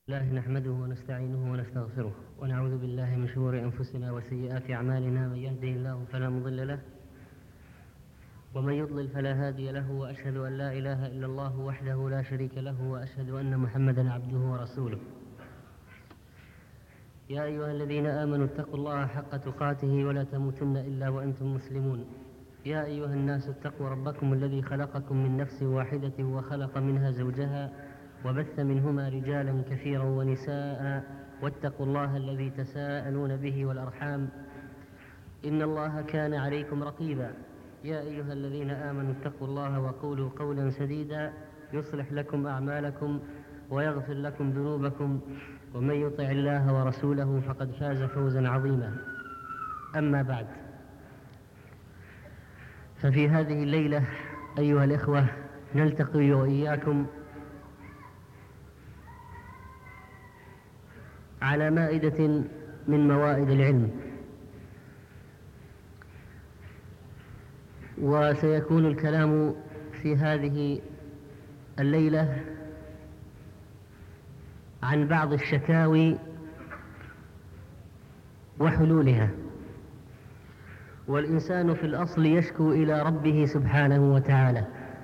الله نحمده ونستعينه ونستغفره ونعوذ بالله من شرور أنفسنا وسيئات أعمالنا. من يهده الله فلا مضل له ومن يضلل فلا هادي له، وأشهد أن لا إله إلا الله وحده لا شريك له، وأشهد أن محمدا عبده ورسوله. يا أيها الذين آمنوا اتقوا الله حق تقاته ولا تموتن إلا وأنتم مسلمون. يا أيها الناس اتقوا ربكم الذي خلقكم من نفس واحدة وخلق منها زوجها وبث منهما رجالا كثيرا ونساء، واتقوا الله الذي تساءلون به والأرحام إن الله كان عليكم رقيبا. يا أيها الذين آمنوا اتقوا الله وقولوا قولا سديدا يصلح لكم أعمالكم ويغفر لكم ذنوبكم، ومن يطع الله ورسوله فقد فاز فوزا عظيما. أما بعد، ففي هذه الليلة أيها الإخوة نلتقي وإياكم على مائدة من موائد العلم، وسيكون الكلام في هذه الليلة عن بعض الشكاوي وحلولها. والإنسان في الأصل يشكو إلى ربه سبحانه وتعالى،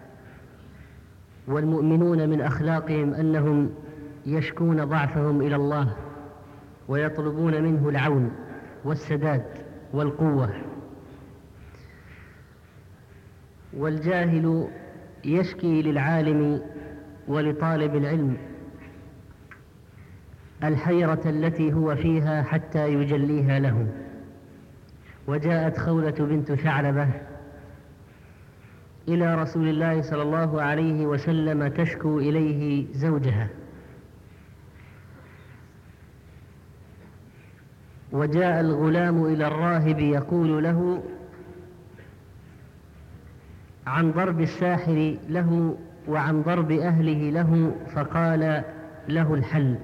والمؤمنون من أخلاقهم أنهم يشكون ضعفهم إلى الله ويطلبون منه العون والسداد والقوة. والجاهل يشكي للعالم ولطالب العلم الحيرة التي هو فيها حتى يجليها له. وجاءت خولة بنت ثعلبة إلى رسول الله صلى الله عليه وسلم تشكو إليه زوجها، وجاء الغلام إلى الراهب يقول له عن ضرب الساحر له وعن ضرب أهله له، فقال له الحل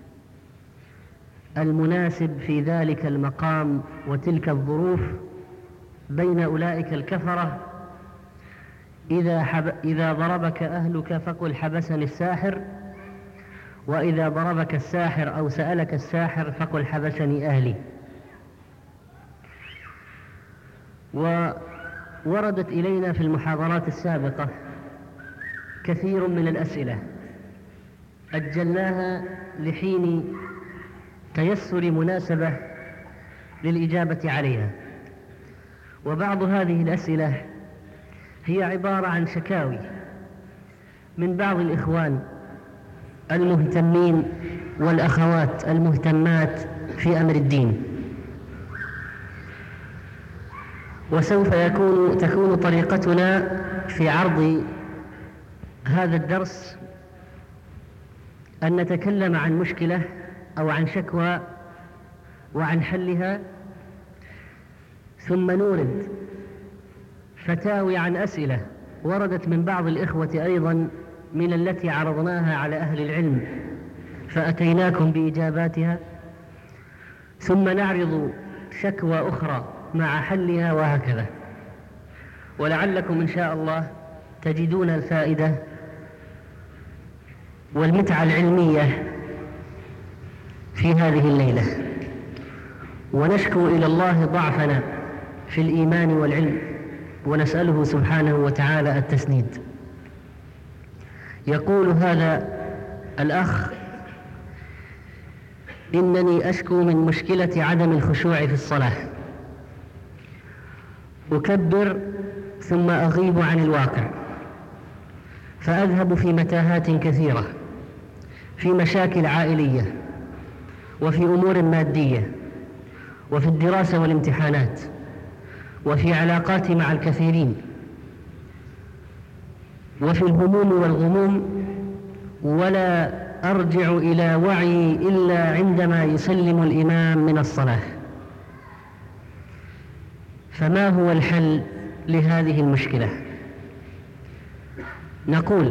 المناسب في ذلك المقام وتلك الظروف بين أولئك الكفرة: إذا ضربك أهلك فقل حبسني الساحر، وإذا ضربك الساحر أو سألك الساحر فقل حبسني أهلي. ووردت إلينا في المحاضرات السابقة كثير من الأسئلة أجلناها لحين تيسر مناسبة للإجابة عليها. وبعض هذه الأسئلة هي عبارة عن شكاوي من بعض الإخوان المهتمين والأخوات المهتمات في أمر الدين. وسوف تكون طريقتنا في عرض هذا الدرس أن نتكلم عن مشكلة أو عن شكوى وعن حلها، ثم نورد فتاوي عن أسئلة وردت من بعض الإخوة أيضا من التي عرضناها على أهل العلم فأتيناكم بإجاباتها، ثم نعرض شكوى أخرى مع حلها، وهكذا. ولعلكم إن شاء الله تجدون الفائدة والمتعة العلمية في هذه الليلة. ونشكو إلى الله ضعفنا في الإيمان والعلم، ونسأله سبحانه وتعالى التسديد. يقول هذا الأخ: إنني أشكو من مشكلة عدم الخشوع في الصلاة، أكبر ثم أغيب عن الواقع، فأذهب في متاهات كثيرة، في مشاكل عائلية، وفي أمور مادية، وفي الدراسة والامتحانات، وفي علاقاتي مع الكثيرين، وفي الهموم والغموم، ولا أرجع إلى وعي إلا عندما يسلم الإمام من الصلاة. فما هو الحل لهذه المشكلة؟ نقول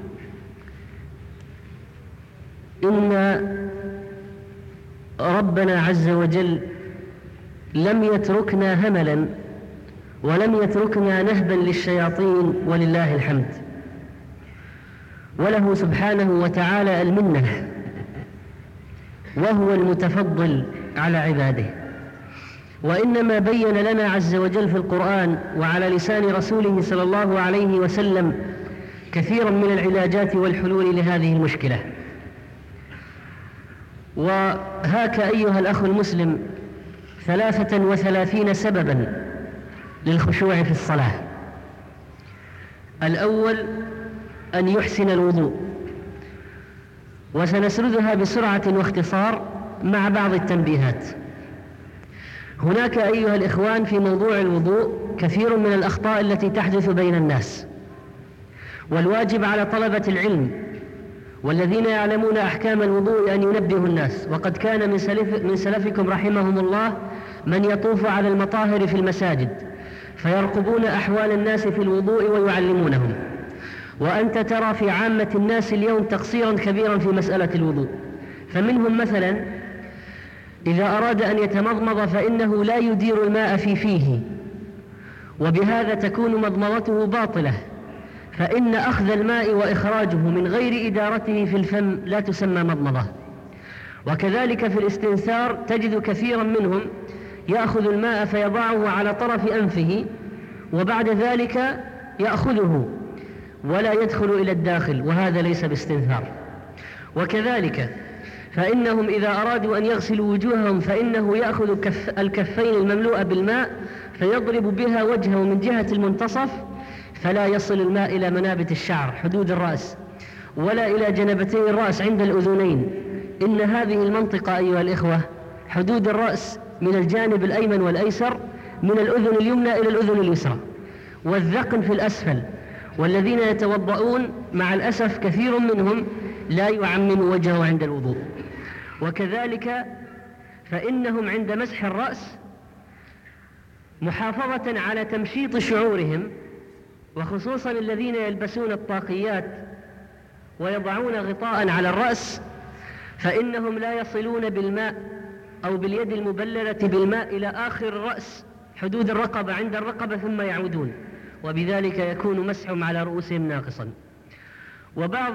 إن ربنا عز وجل لم يتركنا هملا، ولم يتركنا نهبا للشياطين، ولله الحمد. وله سبحانه وتعالى المنة وهو المتفضل على عباده. وإنما بين لنا عز وجل في القرآن وعلى لسان رسوله صلى الله عليه وسلم كثيرا من العلاجات والحلول لهذه المشكلة. وهاك أيها الأخ المسلم 33 سببا للخشوع في الصلاة. الأول أن يحسن الوضوء، وسنسردها بسرعة واختصار مع بعض التنبيهات. هناك أيها الإخوان في موضوع الوضوء كثير من الأخطاء التي تحدث بين الناس، والواجب على طلبة العلم والذين يعلمون أحكام الوضوء أن ينبهوا الناس. وقد كان من سلفكم رحمهم الله من يطوف على المطاهر في المساجد فيرقبون أحوال الناس في الوضوء ويعلمونهم. وأنت ترى في عامة الناس اليوم تقصيرا كبيرا في مسألة الوضوء. فمنهم مثلا إذا أراد أن يتمضمض فإنه لا يدير الماء في فيه، وبهذا تكون مضمضته باطلة، فإن أخذ الماء وإخراجه من غير إدارته في الفم لا تسمى مضمضة. وكذلك في الاستنثار تجد كثيرا منهم يأخذ الماء فيضعه على طرف أنفه وبعد ذلك يأخذه ولا يدخل إلى الداخل، وهذا ليس باستنثار. وكذلك فإنهم إذا أرادوا أن يغسلوا وجوههم فإنه يأخذ الكفين المملوءة بالماء فيضرب بها وجهه من جهة المنتصف فلا يصل الماء إلى منابت الشعر حدود الرأس ولا إلى جنبتي الرأس عند الأذنين. إن هذه المنطقة أيها الإخوة حدود الرأس من الجانب الأيمن والأيسر، من الأذن اليمنى إلى الأذن اليسرى، والذقن في الأسفل. والذين يتوضؤون مع الأسف كثير منهم لا يعمم وجهه عند الوضوء. وكذلك فإنهم عند مسح الرأس محافظة على تمشيط شعورهم، وخصوصا الذين يلبسون الطاقيات ويضعون غطاء على الرأس، فإنهم لا يصلون بالماء أو باليد المبللة بالماء إلى آخر الرأس حدود الرقبة عند الرقبة ثم يعودون، وبذلك يكون مسحهم على رؤوسهم ناقصا. وبعض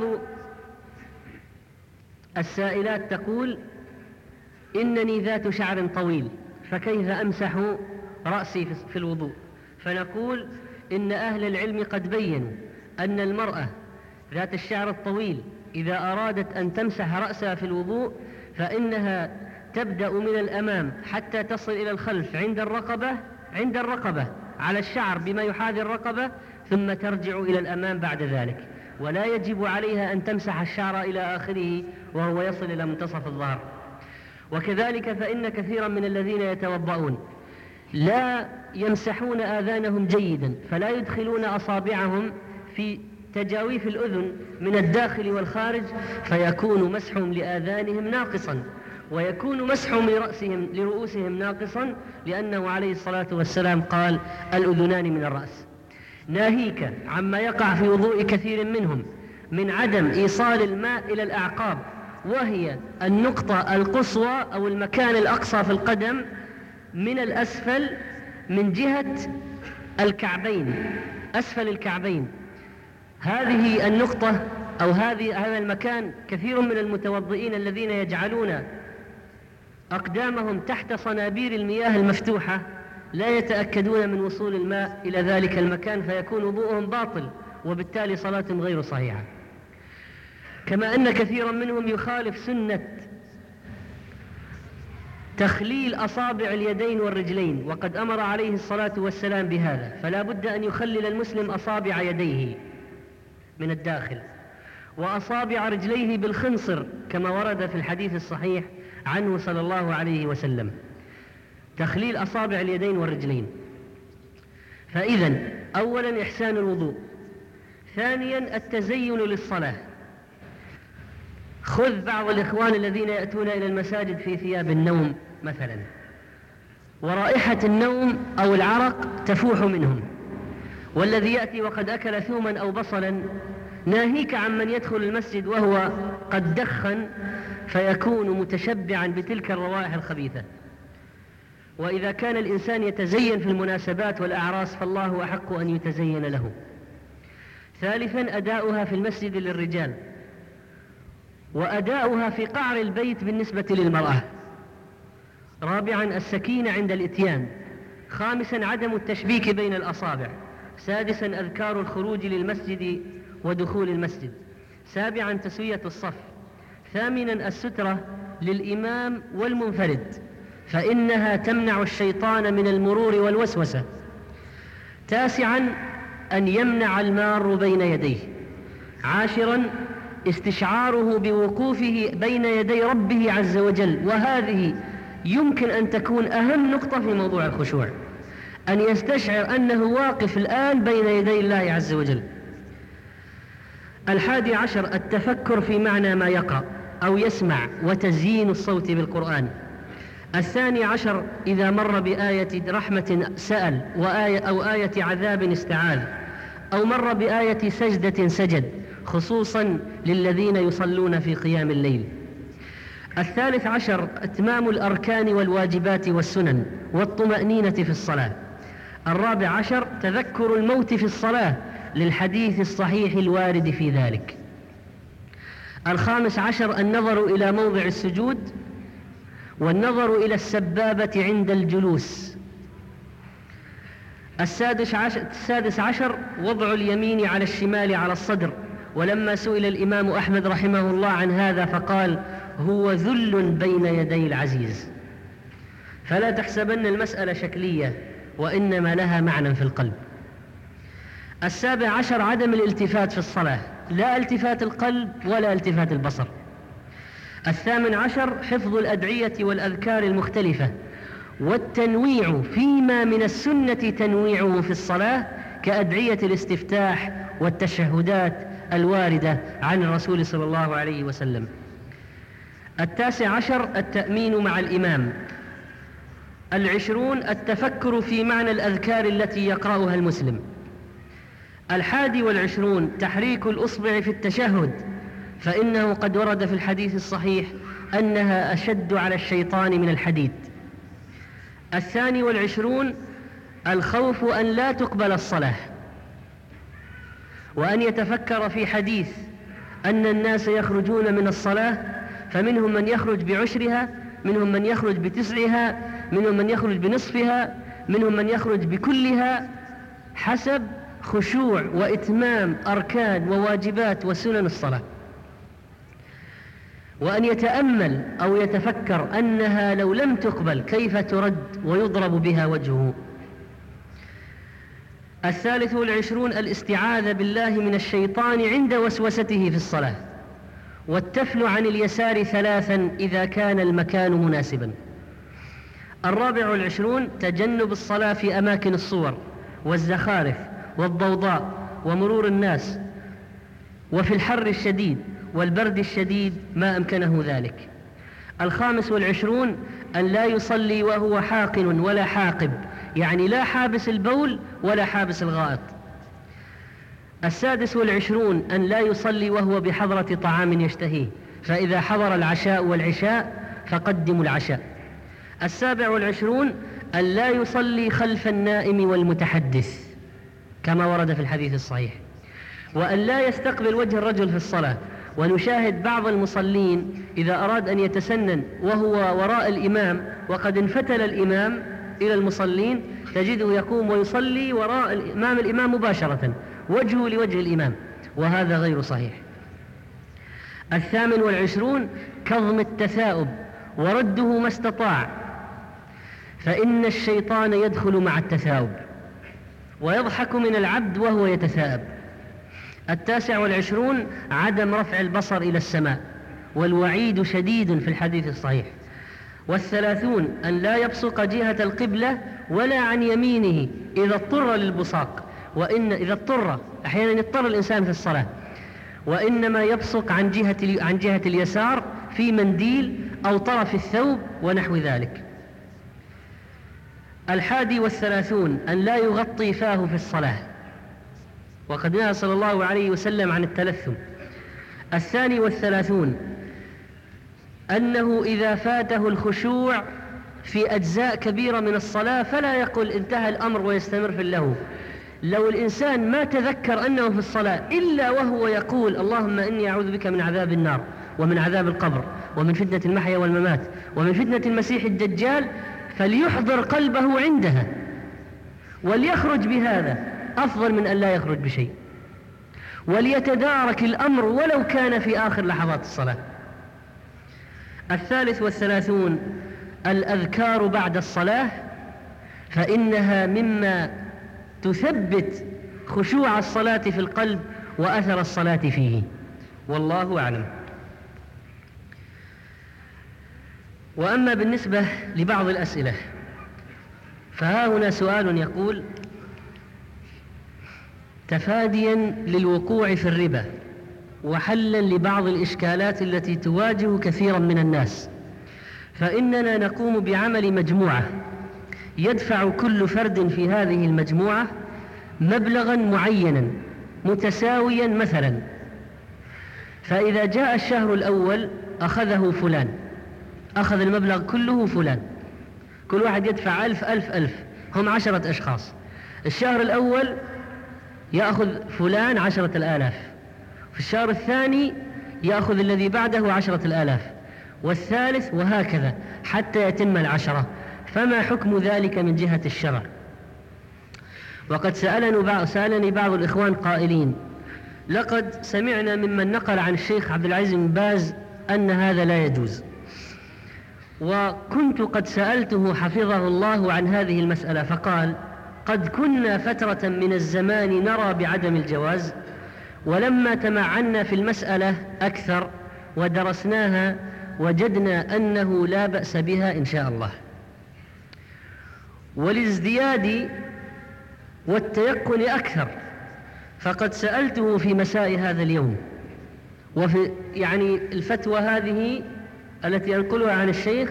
السائلات تقول إنني ذات شعر طويل فكيف أمسح رأسي في الوضوء؟ فنقول إن أهل العلم قد بينوا أن المرأة ذات الشعر الطويل إذا أرادت أن تمسح رأسها في الوضوء فإنها تبدأ من الأمام حتى تصل إلى الخلف عند الرقبة على الشعر بما يحاذي الرقبة، ثم ترجع إلى الأمام بعد ذلك، ولا يجب عليها أن تمسح الشعر إلى آخره وهو يصل إلى منتصف الظهر. وكذلك فإن كثيرا من الذين يتوضؤون لا يمسحون آذانهم جيدا، فلا يدخلون أصابعهم في تجاويف الأذن من الداخل والخارج، فيكون مسحهم لآذانهم ناقصا، ويكون مسحهم لرؤوسهم ناقصا، لأنه عليه الصلاة والسلام قال الأذنان من الرأس. ناهيك عما يقع في وضوء كثير منهم من عدم إيصال الماء إلى الأعقاب، وهي النقطة القصوى أو المكان الأقصى في القدم من الأسفل من جهة الكعبين، أسفل الكعبين. هذه النقطة أو هذا المكان كثير من المتوضئين الذين يجعلون أقدامهم تحت صنابير المياه المفتوحة لا يتأكدون من وصول الماء إلى ذلك المكان، فيكون وضوءهم باطل وبالتالي صلاتهم غير صحيحة. كما أن كثيرا منهم يخالف سنة تخليل أصابع اليدين والرجلين، وقد أمر عليه الصلاة والسلام بهذا، فلا بد أن يخلل المسلم أصابع يديه من الداخل وأصابع رجليه بالخنصر كما ورد في الحديث الصحيح عنه صلى الله عليه وسلم، تخليل أصابع اليدين والرجلين. فإذا أولا إحسان الوضوء، ثانيا التزين للصلاة. خذ بعض الإخوان الذين يأتون إلى المساجد في ثياب النوم مثلا، ورائحة النوم أو العرق تفوح منهم، والذي يأتي وقد أكل ثوما أو بصلا، ناهيك عن من يدخل المسجد وهو قد دخن فيكون متشبعا بتلك الروائح الخبيثة. وإذا كان الإنسان يتزين في المناسبات والأعراس فالله أحق أن يتزين له. ثالثا أداؤها في المسجد للرجال، وأداؤها في قعر البيت بالنسبة للمرأة. رابعا السكينة عند الإتيان. خامسا عدم التشبيك بين الأصابع. سادسا أذكار الخروج للمسجد ودخول المسجد. سابعا تسوية الصف. ثامنا السترة للإمام والمنفرد فإنها تمنع الشيطان من المرور والوسوسة. تاسعا أن يمنع المار بين يديه. عاشرا استشعاره بوقوفه بين يدي ربه عز وجل، وهذه يمكن أن تكون أهم نقطة في موضوع الخشوع، أن يستشعر أنه واقف الآن بين يدي الله عز وجل. 11 التفكر في معنى ما يقرأ أو يسمع وتزيين الصوت بالقرآن. 12 إذا مر بآية رحمة سأل أو آية عذاب استعاذ، أو مر بآية سجدة سجد، خصوصا للذين يصلون في قيام الليل. 13 إتمام الأركان والواجبات والسنن والطمأنينة في الصلاة. 14 تذكر الموت في الصلاة للحديث الصحيح الوارد في ذلك. 15 النظر إلى موضع السجود والنظر إلى السبابة عند الجلوس. 16 وضع اليمين على الشمال على الصدر، ولما سئل الإمام أحمد رحمه الله عن هذا فقال هو ذل بين يدي العزيز. فلا تحسبن المسألة شكلية، وإنما لها معنى في القلب. 17 عدم الالتفات في الصلاة، لا التفات القلب ولا التفات البصر. 18 حفظ الأدعية والأذكار المختلفة والتنويع فيما من السنة تنويعه في الصلاة كأدعية الاستفتاح والتشهدات الواردة عن الرسول صلى الله عليه وسلم. 19 التأمين مع الإمام. 20 التفكر في معنى الأذكار التي يقرأها المسلم. 21 تحريك الأصبع في التشهد، فإنه قد ورد في الحديث الصحيح أنها أشد على الشيطان من الحديد. 22 الخوف أن لا تقبل الصلاة، وأن يتفكر في حديث أن الناس يخرجون من الصلاة فمنهم من يخرج بعشرها، منهم من يخرج بتسعها، منهم من يخرج بنصفها، منهم من يخرج بكلها، حسب خشوع وإتمام أركان وواجبات وسنن الصلاة. وأن يتأمل أو يتفكر أنها لو لم تقبل كيف ترد ويضرب بها وجهه. 23 الاستعاذة بالله من الشيطان عند وسوسته في الصلاة، والتفل عن اليسار 3 إذا كان المكان مناسبا. 24 تجنب الصلاة في أماكن الصور والزخارف والضوضاء ومرور الناس، وفي الحر الشديد والبرد الشديد ما أمكنه ذلك. 25 أن لا يصلي وهو حاقن ولا حاقب، يعني لا حابس البول ولا حابس الغائط. 26 أن لا يصلي وهو بحضرة طعام يشتهيه، فإذا حضر العشاء والعشاء فقدموا العشاء. 27 أن لا يصلي خلف النائم والمتحدث كما ورد في الحديث الصحيح، وأن لا يستقبل وجه الرجل في الصلاة. ونشاهد بعض المصلين إذا أراد أن يتسنن وهو وراء الإمام وقد انفتل الإمام إلى المصلين تجده يقوم ويصلي وراء الإمام مباشرة وجهه لوجه الإمام، وهذا غير صحيح. 28 كظم التثاؤب ورده ما استطاع، فإن الشيطان يدخل مع التثاؤب ويضحك من العبد وهو يتثاءب. 29 عدم رفع البصر إلى السماء، والوعيد شديد في الحديث الصحيح. 30 أن لا يبصق جهة القبلة ولا عن يمينه إذا اضطر للبصاق، وإن إذا اضطر أحيانا يضطر الإنسان في الصلاة، وإنما يبصق عن جهة اليسار في منديل أو طرف الثوب ونحو ذلك. 31 أن لا يغطي فاه في الصلاة، وقد نهى صلى الله عليه وسلم عن التلثم. 32 أنه إذا فاته الخشوع في أجزاء كبيرة من الصلاة فلا يقول انتهى الأمر ويستمر في اللهو. لو الإنسان ما تذكر أنه في الصلاة إلا وهو يقول اللهم إني أعوذ بك من عذاب النار ومن عذاب القبر ومن فتنة المحيا والممات ومن فتنة المسيح الدجال، فليحضر قلبه عندها وليخرج بهذا أفضل من أن لا يخرج بشيء، وليتدارك الأمر ولو كان في آخر لحظات الصلاة. 33 الأذكار بعد الصلاة، فإنها مما تثبت خشوع الصلاة في القلب وأثر الصلاة فيه، والله أعلم. وأما بالنسبة لبعض الأسئلة، فها هنا سؤال يقول: تفاديا للوقوع في الربا وحلا لبعض الإشكالات التي تواجه كثيرا من الناس، فإننا نقوم بعمل مجموعة يدفع كل فرد في هذه المجموعة مبلغا معينا متساويا مثلا، فإذا جاء الشهر الأول أخذه فلان، أخذ المبلغ كله فلان، كل واحد يدفع 1000 هم 10 أشخاص. الشهر الأول يأخذ فلان 10,000، في الشهر الثاني يأخذ الذي بعده 10,000، والثالث، وهكذا حتى يتم 10. فما حكم ذلك من جهة الشرع؟ وقد سألني بعض الإخوان قائلين: لقد سمعنا ممن نقل عن الشيخ عبد العزيز بن باز أن هذا لا يجوز، وكنت قد سألته حفظه الله عن هذه المسألة فقال: قد كنا فترة من الزمان نرى بعدم الجواز، ولما تمعنا في المسألة أكثر ودرسناها وجدنا أنه لا بأس بها إن شاء الله. وللازدياد والتيقن أكثر، فقد سألته في مساء هذا اليوم، وفي الفتوى هذه التي أنقلها عن الشيخ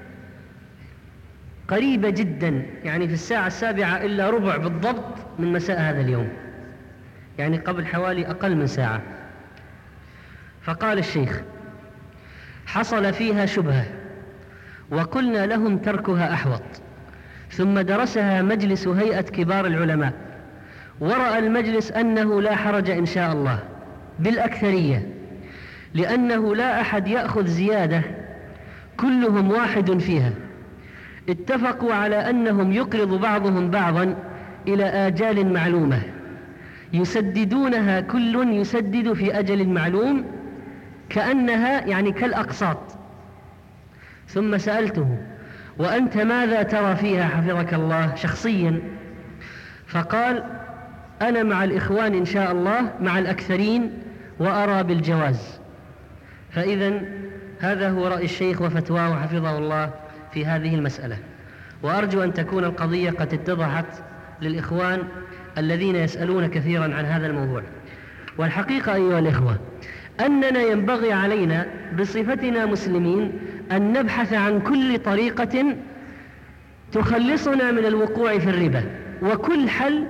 قريبة جدا، في الساعة 7:15 بالضبط من مساء هذا اليوم، قبل حوالي أقل من ساعة. فقال الشيخ: حصل فيها شبهة وقلنا لهم تركها أحوط، ثم درسها مجلس هيئة كبار العلماء، ورأى المجلس أنه لا حرج إن شاء الله بالأكثرية، لأنه لا أحد يأخذ زيادة، كلهم واحد فيها. اتفقوا على أنهم يقرض بعضهم بعضا إلى آجال معلومة يسددونها، كل يسدد في أجل معلوم، كأنها كالأقساط. ثم سألته: وأنت ماذا ترى فيها حفظك الله شخصيا؟ فقال: أنا مع الإخوان إن شاء الله، مع الأكثرين، وأرى بالجواز. فإذا هذا هو رأي الشيخ وفتواه حفظه الله في هذه المسألة، وأرجو أن تكون القضية قد اتضحت للإخوان الذين يسألون كثيرا عن هذا الموضوع. والحقيقة أيها الإخوة أننا ينبغي علينا بصفتنا مسلمين أن نبحث عن كل طريقة تخلصنا من الوقوع في الربا، وكل حل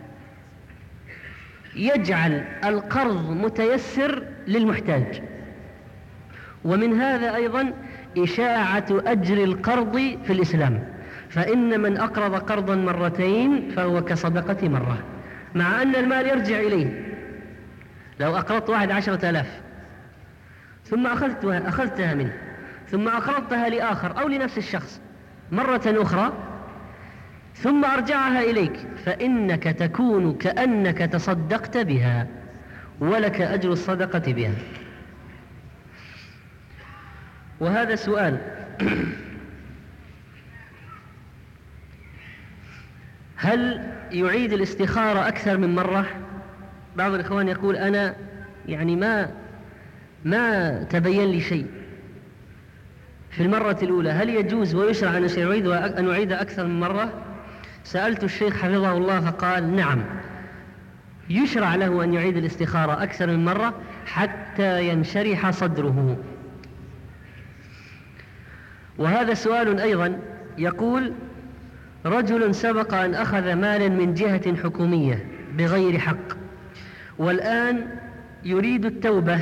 يجعل القرض متيسر للمحتاج. ومن هذا أيضا إشاعة أجر القرض في الإسلام، فإن من أقرض قرضا مرتين فهو كصدقة مرة، مع أن المال يرجع إليه. لو أقرضت واحد 10,000 ثم أخذتها منه، ثم أقرضتها لآخر أو لنفس الشخص مرة أخرى ثم أرجعها إليك، فإنك تكون كأنك تصدقت بها ولك أجر الصدقة بها. وهذا سؤال: هل يعيد الاستخارة أكثر من مرة؟ بعض الإخوان يقول: أنا ما تبين لي شيء في المرة الأولى، هل يجوز ويشرع أن أعيد أكثر من مرة؟ سألت الشيخ حفظه الله فقال: نعم، يشرع له أن يعيد الاستخارة أكثر من مرة حتى ينشرح صدره. وهذا سؤال أيضا يقول: رجل سبق أن أخذ مالا من جهة حكومية بغير حق، والآن يريد التوبة،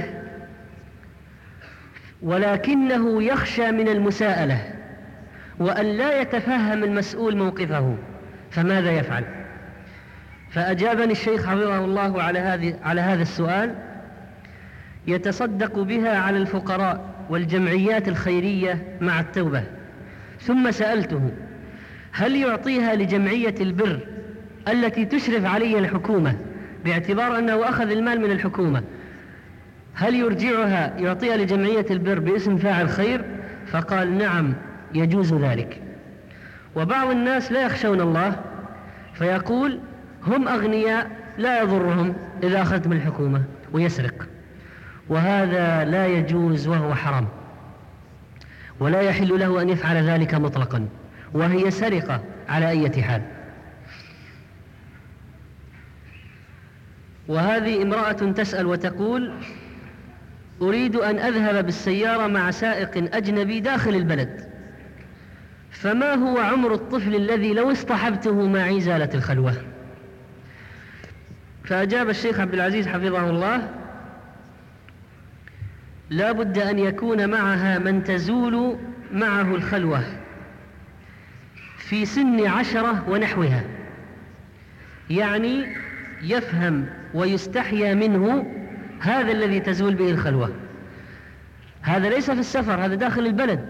ولكنه يخشى من المساءلة وأن لا يتفهم المسؤول موقفه، فماذا يفعل؟ فأجابني الشيخ حفظه الله على هذا السؤال: يتصدق بها على الفقراء والجمعيات الخيرية مع التوبة، ثم سألته هل يعطيها لجمعية البر التي تشرف عليه الحكومة باعتبار أنه أخذ المال من الحكومة، هل يرجعها يعطيها لجمعية البر باسم فاعل خير؟ فقال نعم يجوز ذلك. وبعض الناس لا يخشون الله فيقول هم أغنياء لا يضرهم إذا أخذت من الحكومة ويسرق، وهذا لا يجوز وهو حرام، ولا يحل له أن يفعل ذلك مطلقا، وهي سرقة على أي حال. وهذه امرأة تسأل وتقول أريد أن أذهب بالسيارة مع سائق أجنبي داخل البلد، فما هو عمر الطفل الذي لو اصطحبته معي زالت الخلوة؟ فأجاب الشيخ عبد العزيز حفظه الله لا بد أن يكون معها من تزول معه الخلوة في سن 10 ونحوها، يعني يفهم ويستحيا منه هذا الذي تزول به الخلوة. هذا ليس في السفر، هذا داخل البلد.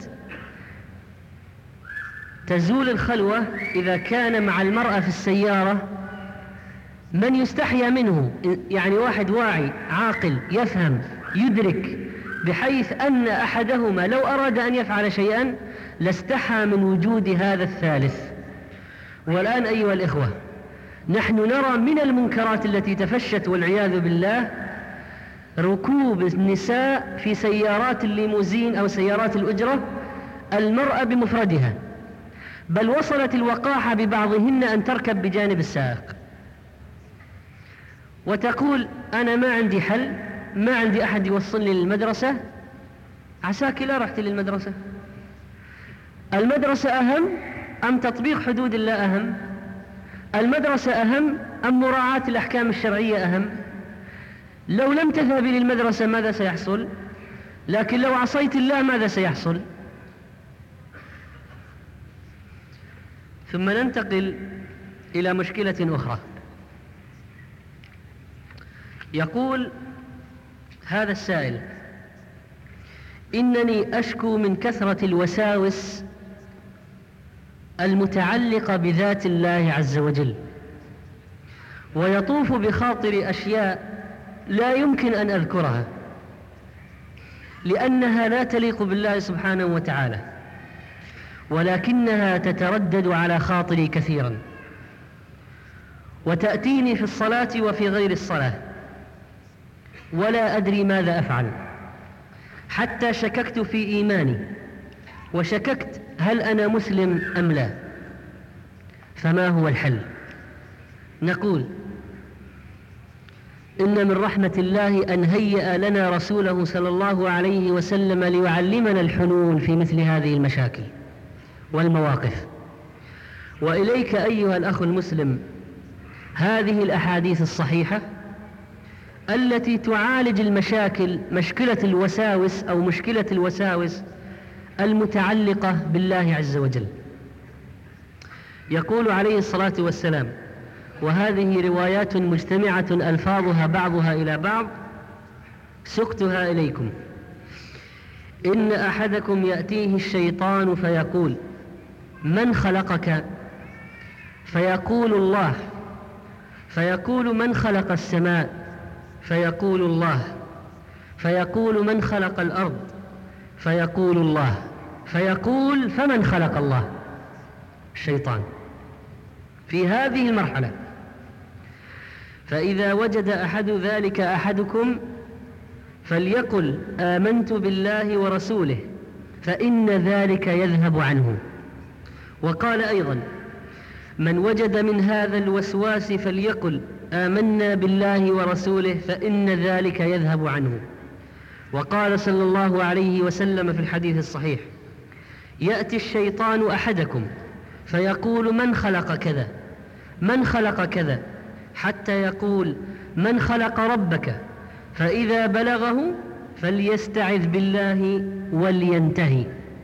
تزول الخلوة إذا كان مع المرأة في السيارة من يستحيا منه، يعني واحد واعي عاقل يفهم يدرك، بحيث أن أحدهما لو أراد أن يفعل شيئا لاستحى من وجود هذا الثالث. والآن أيها الإخوة، نحن نرى من المنكرات التي تفشت والعياذ بالله ركوب النساء في سيارات الليموزين أو سيارات الأجرة المرأة بمفردها، بل وصلت الوقاحة ببعضهن أن تركب بجانب السائق وتقول أنا ما عندي حل، ما عندي أحد يوصلني للمدرسة، عساك لا رحت للمدرسة. المدرسة أهم أم تطبيق حدود الله أهم؟ المدرسة أهم أم مراعاة الأحكام الشرعية أهم؟ لو لم تذهبي للمدرسة ماذا سيحصل؟ لكن لو عصيت الله ماذا سيحصل؟ ثم ننتقل إلى مشكلة أخرى. يقول هذا السائل إنني أشكو من كثرة الوساوس المتعلقة بذات الله عز وجل، ويطوف بخاطر أشياء لا يمكن أن أذكرها لأنها لا تليق بالله سبحانه وتعالى، ولكنها تتردد على خاطري كثيرا وتأتيني في الصلاة وفي غير الصلاة ولا أدري ماذا أفعل، حتى شككت في إيماني وشككت هل أنا مسلم أم لا، فما هو الحل؟ نقول إن من رحمة الله أن هيأ لنا رسوله صلى الله عليه وسلم ليعلمنا الحلول في مثل هذه المشاكل والمواقف. وإليك أيها الأخ المسلم هذه الأحاديث الصحيحة التي تعالج المشاكل، مشكلة الوساوس أو مشكلة الوساوس المتعلقة بالله عز وجل. يقول عليه الصلاة والسلام، وهذه روايات مجتمعة ألفاظها بعضها إلى بعض سقتها إليكم: إن أحدكم يأتيه الشيطان فيقول من خلقك؟ فيقول الله، فيقول من خلق السماء؟ فيقول الله، فيقول من خلق الأرض؟ فيقول الله، فيقول فمن خلق الله؟ الشيطان. في هذه المرحلة فإذا وجد أحد ذلك أحدكم فليقل آمنت بالله ورسوله فإن ذلك يذهب عنه. وقال أيضا من وجد من هذا الوسواس فليقل آمنا بالله ورسوله فإن ذلك يذهب عنه. وقال صلى الله عليه وسلم في الحديث الصحيح: يأتي الشيطان أحدكم فيقول من خلق كذا؟ من خلق كذا؟ حتى يقول من خلق ربك؟ فإذا بلغه فليستعذ بالله ولينتهي.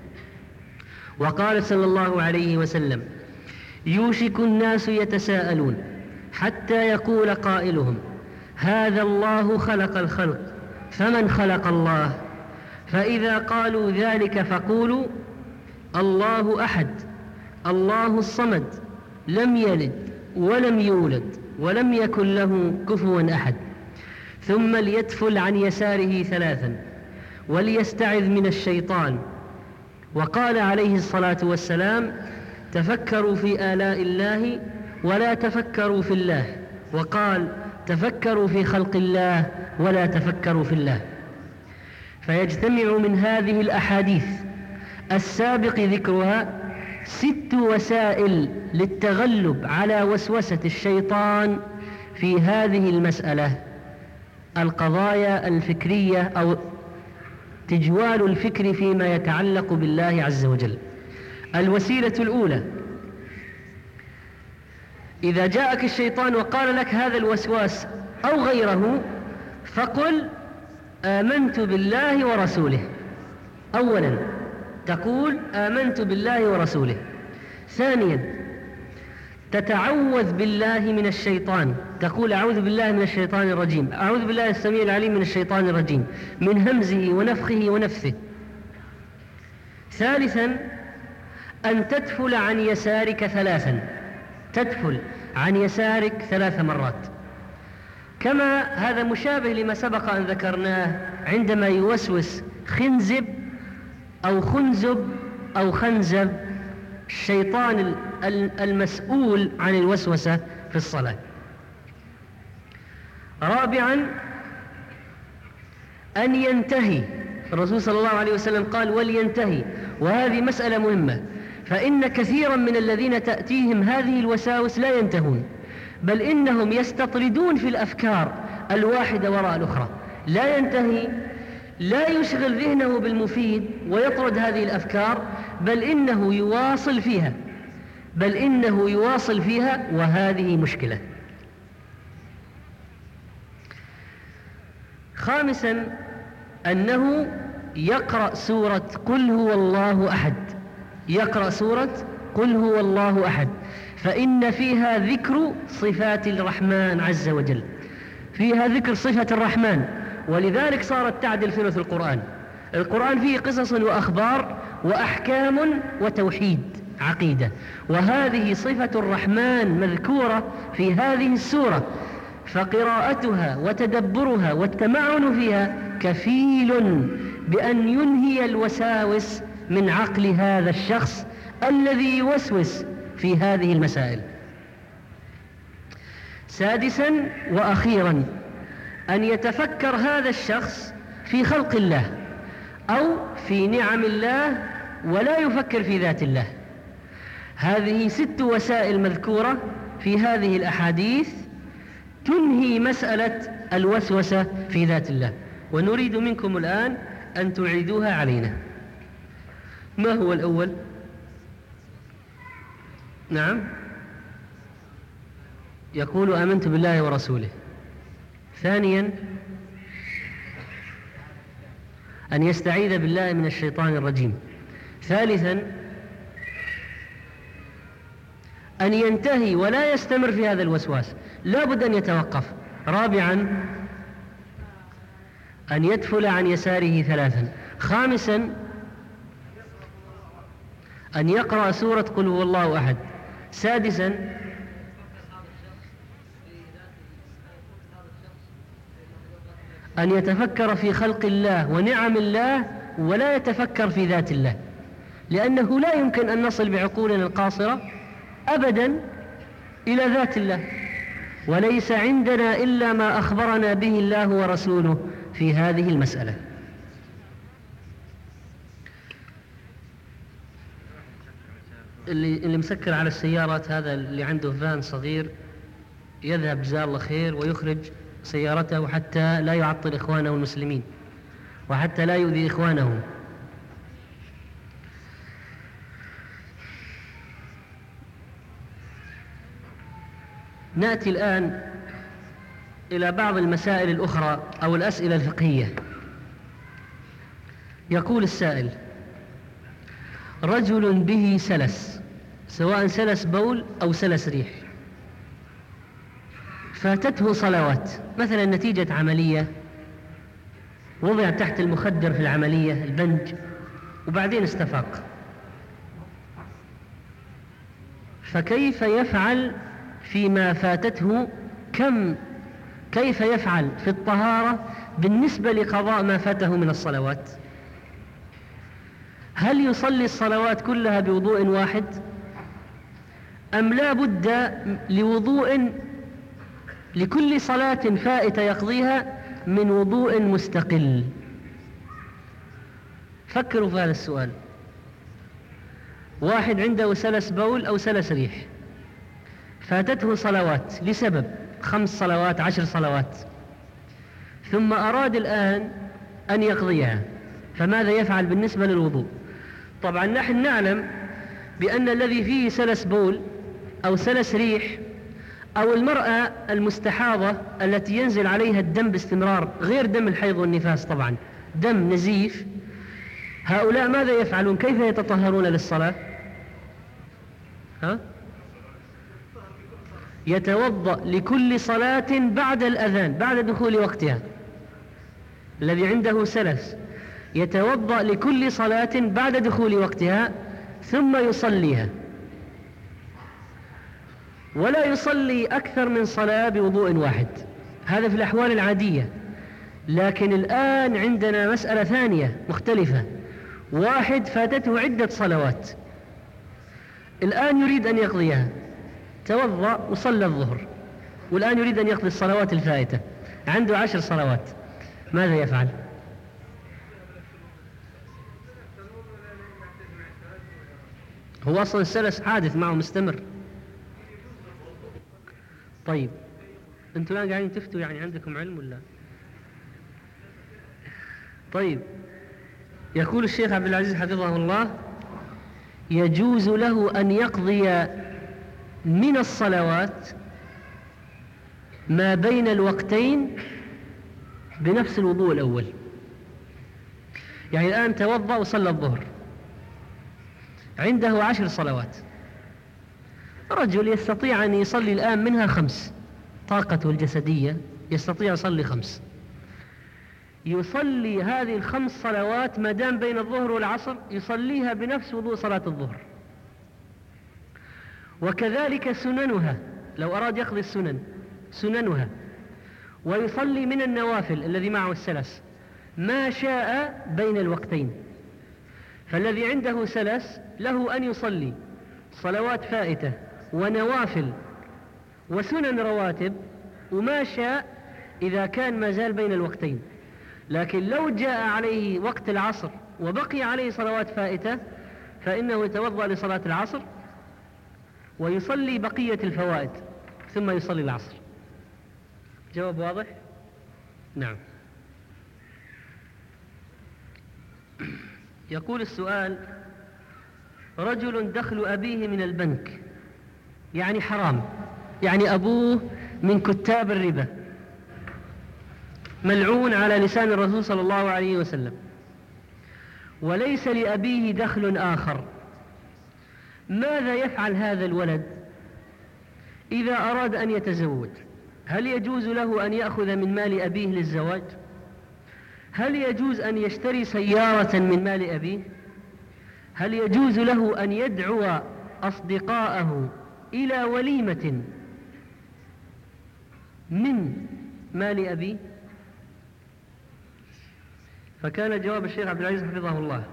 وقال صلى الله عليه وسلم: يوشك الناس يتساءلون حتى يقول قائلهم هذا الله خلق الخلق فمن خلق الله؟ فإذا قالوا ذلك فقولوا الله أحد الله الصمد لم يلد ولم يولد ولم يكن له كفوا أحد. ثم ليتفل عن يساره 3 وليستعذ من الشيطان. وقال عليه الصلاة والسلام: تفكروا في آلاء الله ولا تفكروا في الله. وقال: تفكروا في خلق الله ولا تفكروا في الله. فيجتمع من هذه الأحاديث السابق ذكرها 6 وسائل للتغلب على وسوسة الشيطان في هذه المسألة، القضايا الفكرية أو تجوال الفكر فيما يتعلق بالله عز وجل. الوسيلة الأولى: إذا جاءك الشيطان وقال لك هذا الوسواس أو غيره فقل آمنت بالله ورسوله. أولا تقول آمنت بالله ورسوله. ثانيا تتعوذ بالله من الشيطان، تقول أعوذ بالله من الشيطان الرجيم، أعوذ بالله السميع العليم من الشيطان الرجيم من همزه ونفخه ونفثه. ثالثا أن تدفل عن يسارك 3، تدفل عن يسارك 3 مرات، كما هذا مشابه لما سبق أن ذكرناه عندما يوسوس خنزب أو خنزب أو خنزب الشيطان المسؤول عن الوسوسة في الصلاة. رابعا أن ينتهي، الرسول صلى الله عليه وسلم قال ولينتهي، وهذه مسألة مهمة، فإن كثيرا من الذين تأتيهم هذه الوساوس لا ينتهون، بل إنهم يستطردون في الأفكار الواحدة وراء الأخرى، لا ينتهي، لا يشغل ذهنه بالمفيد ويطرد هذه الأفكار، بل إنه يواصل فيها، وهذه مشكلة. خامسا أنه يقرأ سورة قل هو الله أحد، يقرأ سورة قل هو الله أحد، فإن فيها ذكر صفات الرحمن عز وجل، فيها ذكر صفة الرحمن، ولذلك صارت تعدل ثلث القرآن. القرآن فيه قصص وأخبار وأحكام وتوحيد عقيدة، وهذه صفة الرحمن مذكورة في هذه السورة، فقراءتها وتدبرها والتمعن فيها كفيل بأن ينهي الوساوس من عقل هذا الشخص الذي يوسوس في هذه المسائل. سادسا وأخيرا أن يتفكر هذا الشخص في خلق الله أو في نعم الله ولا يفكر في ذات الله. هذه 6 وسائل مذكورة في هذه الأحاديث تنهي مسألة الوسوسة في ذات الله، ونريد منكم الآن أن تعيدوها علينا. ما هو الأول؟ نعم، يقول آمنت بالله ورسوله. ثانيا أن يستعيذ بالله من الشيطان الرجيم. ثالثا أن ينتهي ولا يستمر في هذا الوسواس، لا بد أن يتوقف. رابعا أن يدفل عن يساره 3. خامسا أن يقرأ سورة قل هو الله أحد. سادسا أن يتفكر في خلق الله ونعم الله ولا يتفكر في ذات الله، لأنه لا يمكن أن نصل بعقولنا القاصرة أبدا إلى ذات الله، وليس عندنا إلا ما أخبرنا به الله ورسوله في هذه المسألة. اللي مسكر على السيارات، هذا اللي عنده فان صغير، يذهب جزاه الله خير ويخرج سيارته حتى لا يعطل إخوانه المسلمين وحتى لا يؤذي إخوانه. نأتي الآن إلى بعض المسائل الأخرى أو الأسئلة الفقهية. يقول السائل: رجل به سلس، سواء سلس بول أو سلس ريح، فاتته صلوات مثلا نتيجة عملية وضع تحت المخدر في العملية البنج وبعدين استفاق، فكيف يفعل فيما فاتته؟ كيف يفعل في الطهارة بالنسبة لقضاء ما فاته من الصلوات؟ هل يصلي الصلوات كلها بوضوء واحد أم لا بد لوضوء لكل صلاة فائتة يقضيها من وضوء مستقل؟ فكروا في هذا السؤال. واحد عنده سلس بول أو سلس ريح، فاتته صلوات لسبب، 5 صلوات 10 صلوات، ثم أراد الآن أن يقضيها، فماذا يفعل بالنسبة للوضوء؟ طبعا نحن نعلم بأن الذي فيه سلس بول أو سلس ريح أو المرأة المستحاضة التي ينزل عليها الدم باستمرار غير دم الحيض والنفاس، طبعا دم نزيف، هؤلاء ماذا يفعلون؟ كيف يتطهرون للصلاة؟ يتوضأ لكل صلاة بعد الأذان، بعد دخول وقتها. الذي عنده سلس يتوضأ لكل صلاة بعد دخول وقتها ثم يصليها، ولا يصلي أكثر من صلاة بوضوء واحد. هذا في الأحوال العادية. لكن الآن عندنا مسألة ثانية مختلفة. واحد فاتته عدة صلوات، الآن يريد أن يقضيها، توضأ وصلى الظهر، والآن يريد أن يقضي الصلوات الفائتة، عنده 10 صلوات، ماذا يفعل؟ هو أصلا السلس حادث معه مستمر. طيب أنتوا الآن قاعدين تفتوا، يعني عندكم علم ولا؟ طيب، يقول الشيخ عبد العزيز حفظه الله: يجوز له أن يقضي من الصلوات ما بين الوقتين بنفس الوضوء الأول. يعني الآن توضأ وصلى الظهر، عنده 10 صلوات، رجل يستطيع أن يصلي الآن منها 5، طاقته الجسدية يستطيع يصلي 5، يصلي هذه 5 صلوات ما دام بين الظهر والعصر، يصليها بنفس وضوء صلاة الظهر. وكذلك سننها، لو أراد يقضي السنن سننها، ويصلي من النوافل الذي معه السلس ما شاء بين الوقتين. فالذي عنده سلس له أن يصلي صلوات فائتة ونوافل وسنن رواتب وما شاء إذا كان ما زال بين الوقتين. لكن لو جاء عليه وقت العصر وبقي عليه صلوات فائتة، فإنه يتوضأ لصلاة العصر ويصلي بقية الفوائد ثم يصلي العصر. جواب واضح؟ نعم. يقول السؤال: رجل دخل أبيه من البنك، يعني حرام، يعني أبوه من كتاب الربا، ملعون على لسان الرسول صلى الله عليه وسلم، وليس لأبيه دخل آخر، ماذا يفعل هذا الولد إذا أراد أن يتزوج؟ هل يجوز له أن يأخذ من مال أبيه للزواج؟ هل يجوز أن يشتري سيارة من مال أبيه؟ هل يجوز له أن يدعو أصدقاءه إلى وليمة من مال أبيه؟ فكان جواب الشيخ عبد العزيز حفظه الله: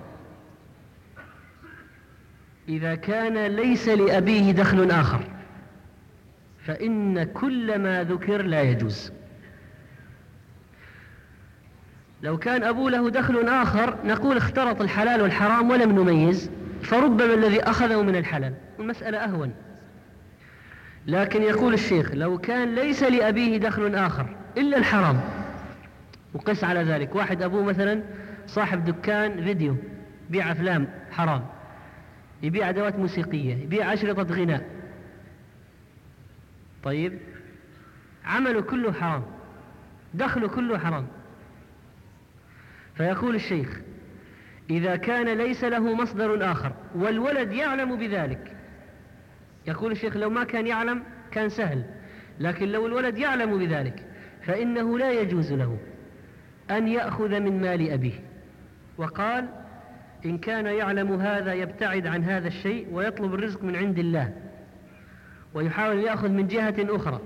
إذا كان ليس لأبيه دخل آخر فإن كل ما ذكر لا يجوز. لو كان أبوه له دخل آخر نقول اختلط الحلال والحرام ولم نميز، فربما الذي أخذه من الحلال، والمسألة أهون. لكن يقول الشيخ: لو كان ليس لأبيه دخل آخر إلا الحرام، وقس على ذلك واحد أبوه مثلا صاحب دكان فيديو، يبيع أفلام حرام، يبيع أدوات موسيقية، يبيع أشرطة غناء، طيب عمله كله حرام، دخله كله حرام. فيقول الشيخ: إذا كان ليس له مصدر آخر والولد يعلم بذلك، يقول الشيخ لو ما كان يعلم كان سهل، لكن لو الولد يعلم بذلك فإنه لا يجوز له أن يأخذ من مال أبيه، وقال إن كان يعلم هذا يبتعد عن هذا الشيء ويطلب الرزق من عند الله ويحاول يأخذ من جهة أخرى،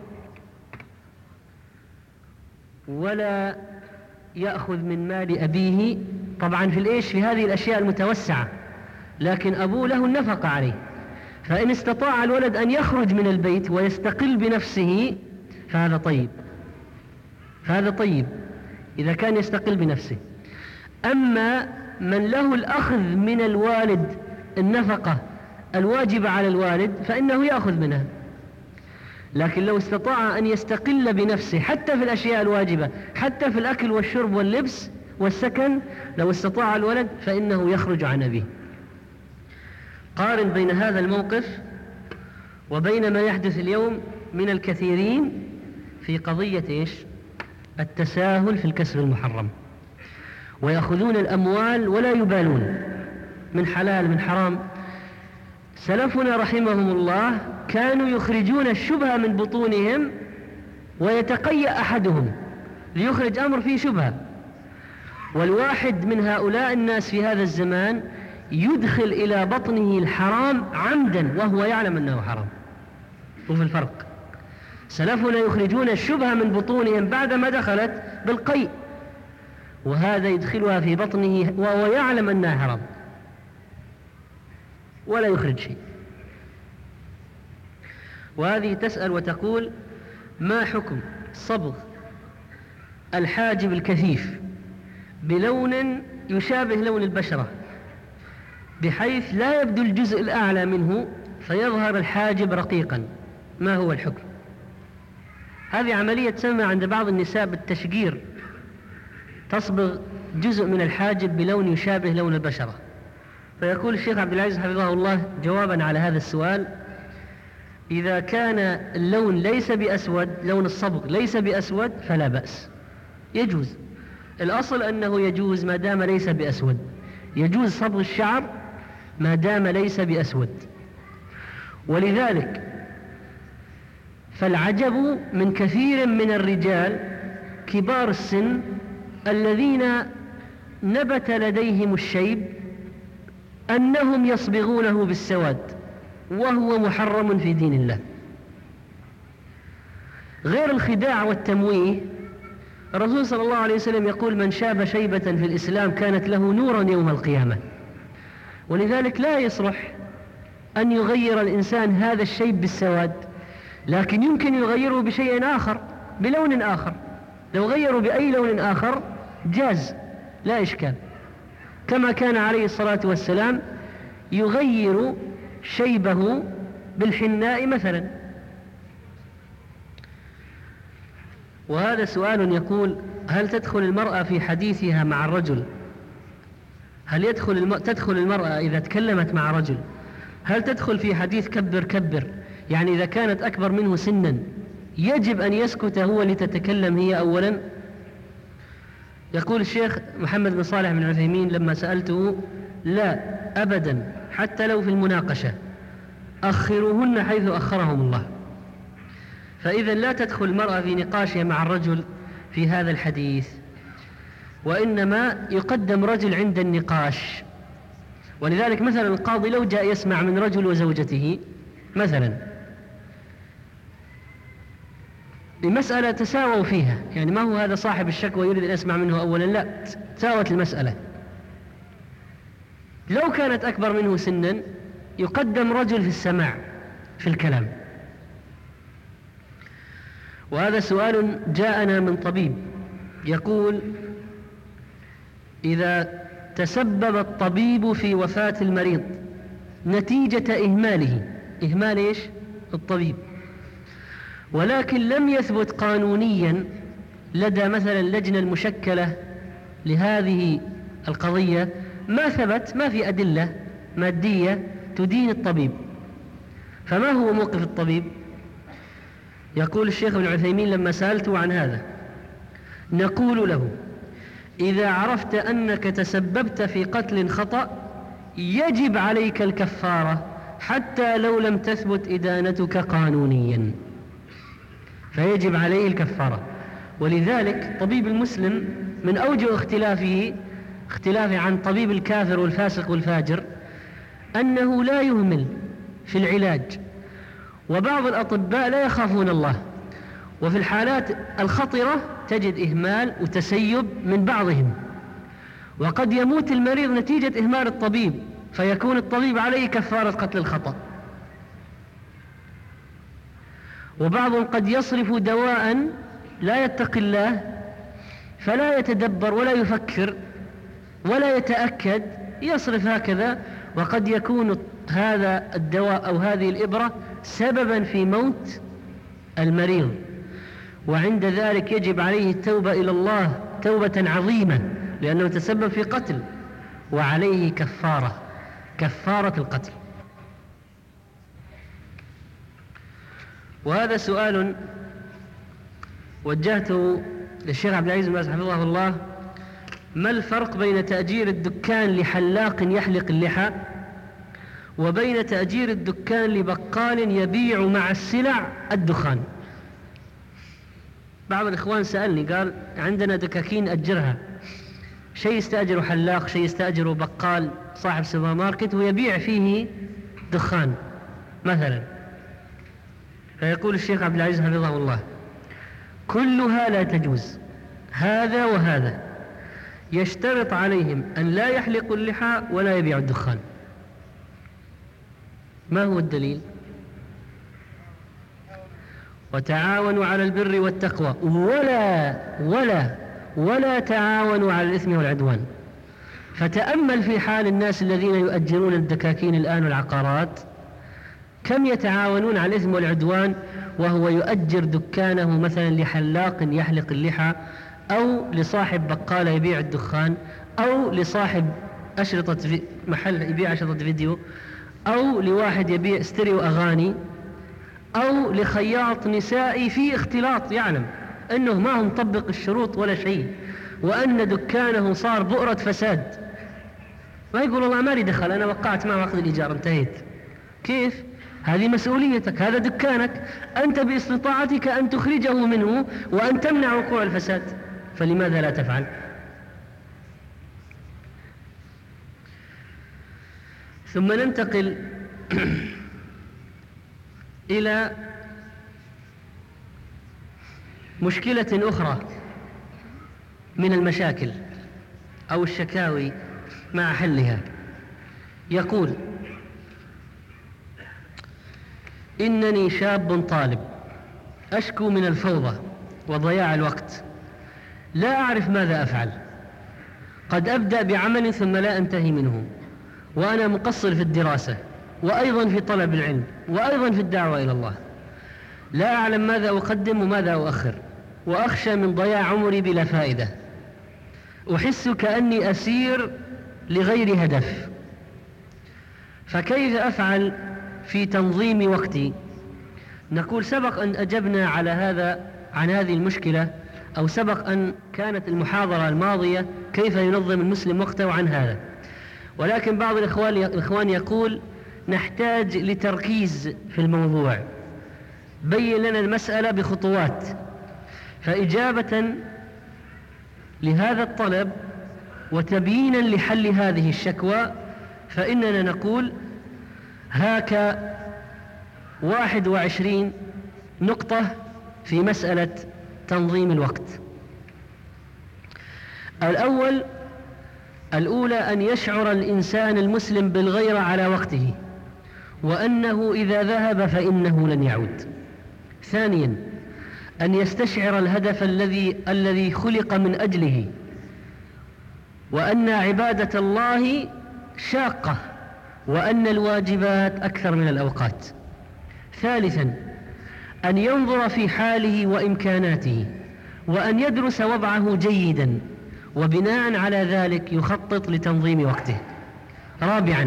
ولا يأخذ من مال أبيه. طبعا في هذه الأشياء المتوسعة، لكن أبوه له النفقة عليه، فإن استطاع الولد أن يخرج من البيت ويستقل بنفسه فهذا طيب، فهذا طيب إذا كان يستقل بنفسه. أما من له الأخذ من الوالد النفقة الواجبة على الوالد فإنه يأخذ منها، لكن لو استطاع أن يستقل بنفسه حتى في الأشياء الواجبة، حتى في الأكل والشرب واللبس والسكن، لو استطاع الولد فإنه يخرج عن أبيه. قارن بين هذا الموقف وبين ما يحدث اليوم من الكثيرين في قضية التساهل في الكسب المحرم، ويأخذون الأموال ولا يبالون من حلال من حرام. سلفنا رحمهم الله كانوا يخرجون الشبهة من بطونهم ويتقيأ أحدهم ليخرج أمر فيه شبهة، والواحد من هؤلاء الناس في هذا الزمان يدخل إلى بطنه الحرام عمدا وهو يعلم أنه حرام. وفي الفرق، سلفنا يخرجون الشبهة من بطونهم بعدما دخلت بالقيء، وهذا يدخلها في بطنه وهو يعلم أنها حرام ولا يخرج شيء. وهذه تسأل وتقول ما حكم صبغ الحاجب الكثيف بلون يشابه لون البشرة بحيث لا يبدو الجزء الأعلى منه فيظهر الحاجب رقيقا، ما هو الحكم؟ هذه عملية تسمى عند بعض النساء بالتشجير، تصبغ جزء من الحاجب بلون يشابه لون البشرة. فيقول الشيخ عبد العزيز حفظه الله جوابا على هذا السؤال: إذا كان اللون ليس بأسود، لون الصبغ ليس بأسود فلا بأس، يجوز. الأصل أنه يجوز ما دام ليس بأسود، يجوز صبغ الشعر ما دام ليس بأسود. ولذلك فالعجب من كثير من الرجال كبار السن الذين نبت لديهم الشيب أنهم يصبغونه بالسواد وهو محرم في دين الله. غير الخداع والتمويه، الرسول صلى الله عليه وسلم يقول من شاب شيبة في الإسلام كانت له نورا يوم القيامة. ولذلك لا يصلح أن يغير الإنسان هذا الشيب بالسواد، لكن يمكن يغيره بشيء آخر، بلون آخر. لو غيروا بأي لون آخر جاز، لا إشكال، كما كان عليه الصلاة والسلام يغير شيبه بالحناء مثلا. وهذا سؤال يقول: هل تدخل المرأة في حديثها مع الرجل؟ هل تدخل المرأة إذا تكلمت مع رجل، هل تدخل في حديث كبر كبر؟ يعني إذا كانت أكبر منه سنا يجب أن يسكت هو لتتكلم هي أولا؟ يقول الشيخ محمد بن صالح بن عثيمين لما سألته: لا أبدا، حتى لو في المناقشة أخروهن حيث أخرهم الله. فإذا لا تدخل المرأة في نقاشها مع الرجل في هذا الحديث، وإنما يقدم رجل عند النقاش. ولذلك مثلا القاضي لو جاء يسمع من رجل وزوجته مثلا المسألة تساووا فيها، يعني ما هو هذا صاحب الشكوى يريد أن يسمع منه أولا، لا، تساوت المسألة. لو كانت أكبر منه سنا يقدم رجل في السماع في الكلام. وهذا سؤال جاءنا من طبيب يقول: إذا تسبب الطبيب في وفاة المريض نتيجة إهمال إيش؟ الطبيب، ولكن لم يثبت قانونيا لدى مثلا اللجنة المشكلة لهذه القضية، ما ثبت، ما في أدلة مادية تدين الطبيب، فما هو موقف الطبيب؟ يقول الشيخ ابن عثيمين لما سألته عن هذا: نقول له: إذا عرفت أنك تسببت في قتل خطأ يجب عليك الكفارة حتى لو لم تثبت إدانتك قانونيا، فيجب عليه الكفارة. ولذلك طبيب المسلم من أوجه اختلافه عن طبيب الكافر والفاسق والفاجر أنه لا يهمل في العلاج، وبعض الأطباء لا يخافون الله، وفي الحالات الخطرة تجد إهمال وتسيب من بعضهم، وقد يموت المريض نتيجة إهمال الطبيب، فيكون الطبيب عليه كفارة قتل الخطأ. وبعضهم قد يصرف دواء لا يتقي الله، فلا يتدبر ولا يفكر ولا يتأكد، يصرف هكذا، وقد يكون هذا الدواء أو هذه الإبرة سببا في موت المريض، وعند ذلك يجب عليه التوبة إلى الله توبة عظيمة، لأنه تسبب في قتل، وعليه كفارة القتل. وهذا سؤال وجهته للشيخ عبد العزيز بن باز حفظه الله: ما الفرق بين تأجير الدكان لحلاق يحلق اللحى وبين تأجير الدكان لبقال يبيع مع السلع الدخان؟ بعض الإخوان سألني قال: عندنا دكاكين أجرها، شيء يستأجر حلاق، شيء يستأجر بقال صاحب سوبر ماركت ويبيع فيه دخان مثلا. فيقول الشيخ عبد العزيز حفظه الله: كلها لا تجوز، هذا وهذا، يشترط عليهم أن لا يحلقوا اللحى ولا يبيعوا الدخان. ما هو الدليل؟ وتعاونوا على البر والتقوى ولا تعاونوا على الإثم والعدوان. فتأمل في حال الناس الذين يؤجرون الدكاكين الآن والعقارات، كم يتعاونون على الإثم والعدوان، وهو يؤجر دكانه مثلا لحلاق يحلق اللحى، أو لصاحب بقالة يبيع الدخان، أو لصاحب محل يبيع أشرطة فيديو، أو لواحد يبيع ستيريو أغاني، أو لخياط نسائي في اختلاط، يعلم أنه ما هو مطبق الشروط ولا شيء، وأن دكانه صار بؤرة فساد، ما يقول والله ما لي دخل، أنا وقعت معه عقد الإيجار انتهيت. كيف؟ هذه مسؤوليتك، هذا دكانك، أنت باستطاعتك أن تخرجه منه وأن تمنع وقوع الفساد، فلماذا لا تفعل؟ ثم ننتقل إلى مشكلة أخرى من المشاكل أو الشكاوي مع حلها. يقول: إنني شاب طالب أشكو من الفوضى وضياع الوقت، لا أعرف ماذا أفعل، قد أبدأ بعمل ثم لا أنتهي منه، وأنا مقصر في الدراسة وأيضا في طلب العلم وأيضا في الدعوة إلى الله، لا أعلم ماذا أقدم وماذا أؤخر، وأخشى من ضياع عمري بلا فائدة، أحس كأني أسير لغير هدف، فكيف أفعل في تنظيم وقتي؟ نقول سبق أن أجبنا عن هذه المشكلة، أو سبق أن كانت المحاضرة الماضية كيف ينظم المسلم وقته عن هذا، ولكن بعض الإخوان يقول نحتاج لتركيز في الموضوع، بين لنا المسألة بخطوات. فإجابة لهذا الطلب وتبيينا لحل هذه الشكوى، فإننا نقول هاك 21 نقطة في مسألة تنظيم الوقت. الأولى أن يشعر الإنسان المسلم بالغيرة على وقته، وأنه إذا ذهب فإنه لن يعود. ثانيا أن يستشعر الهدف الذي خلق من أجله، وأن عبادة الله شاقة، وأن الواجبات أكثر من الأوقات. ثالثا أن ينظر في حاله وإمكاناته، وأن يدرس وضعه جيدا، وبناء على ذلك يخطط لتنظيم وقته. رابعا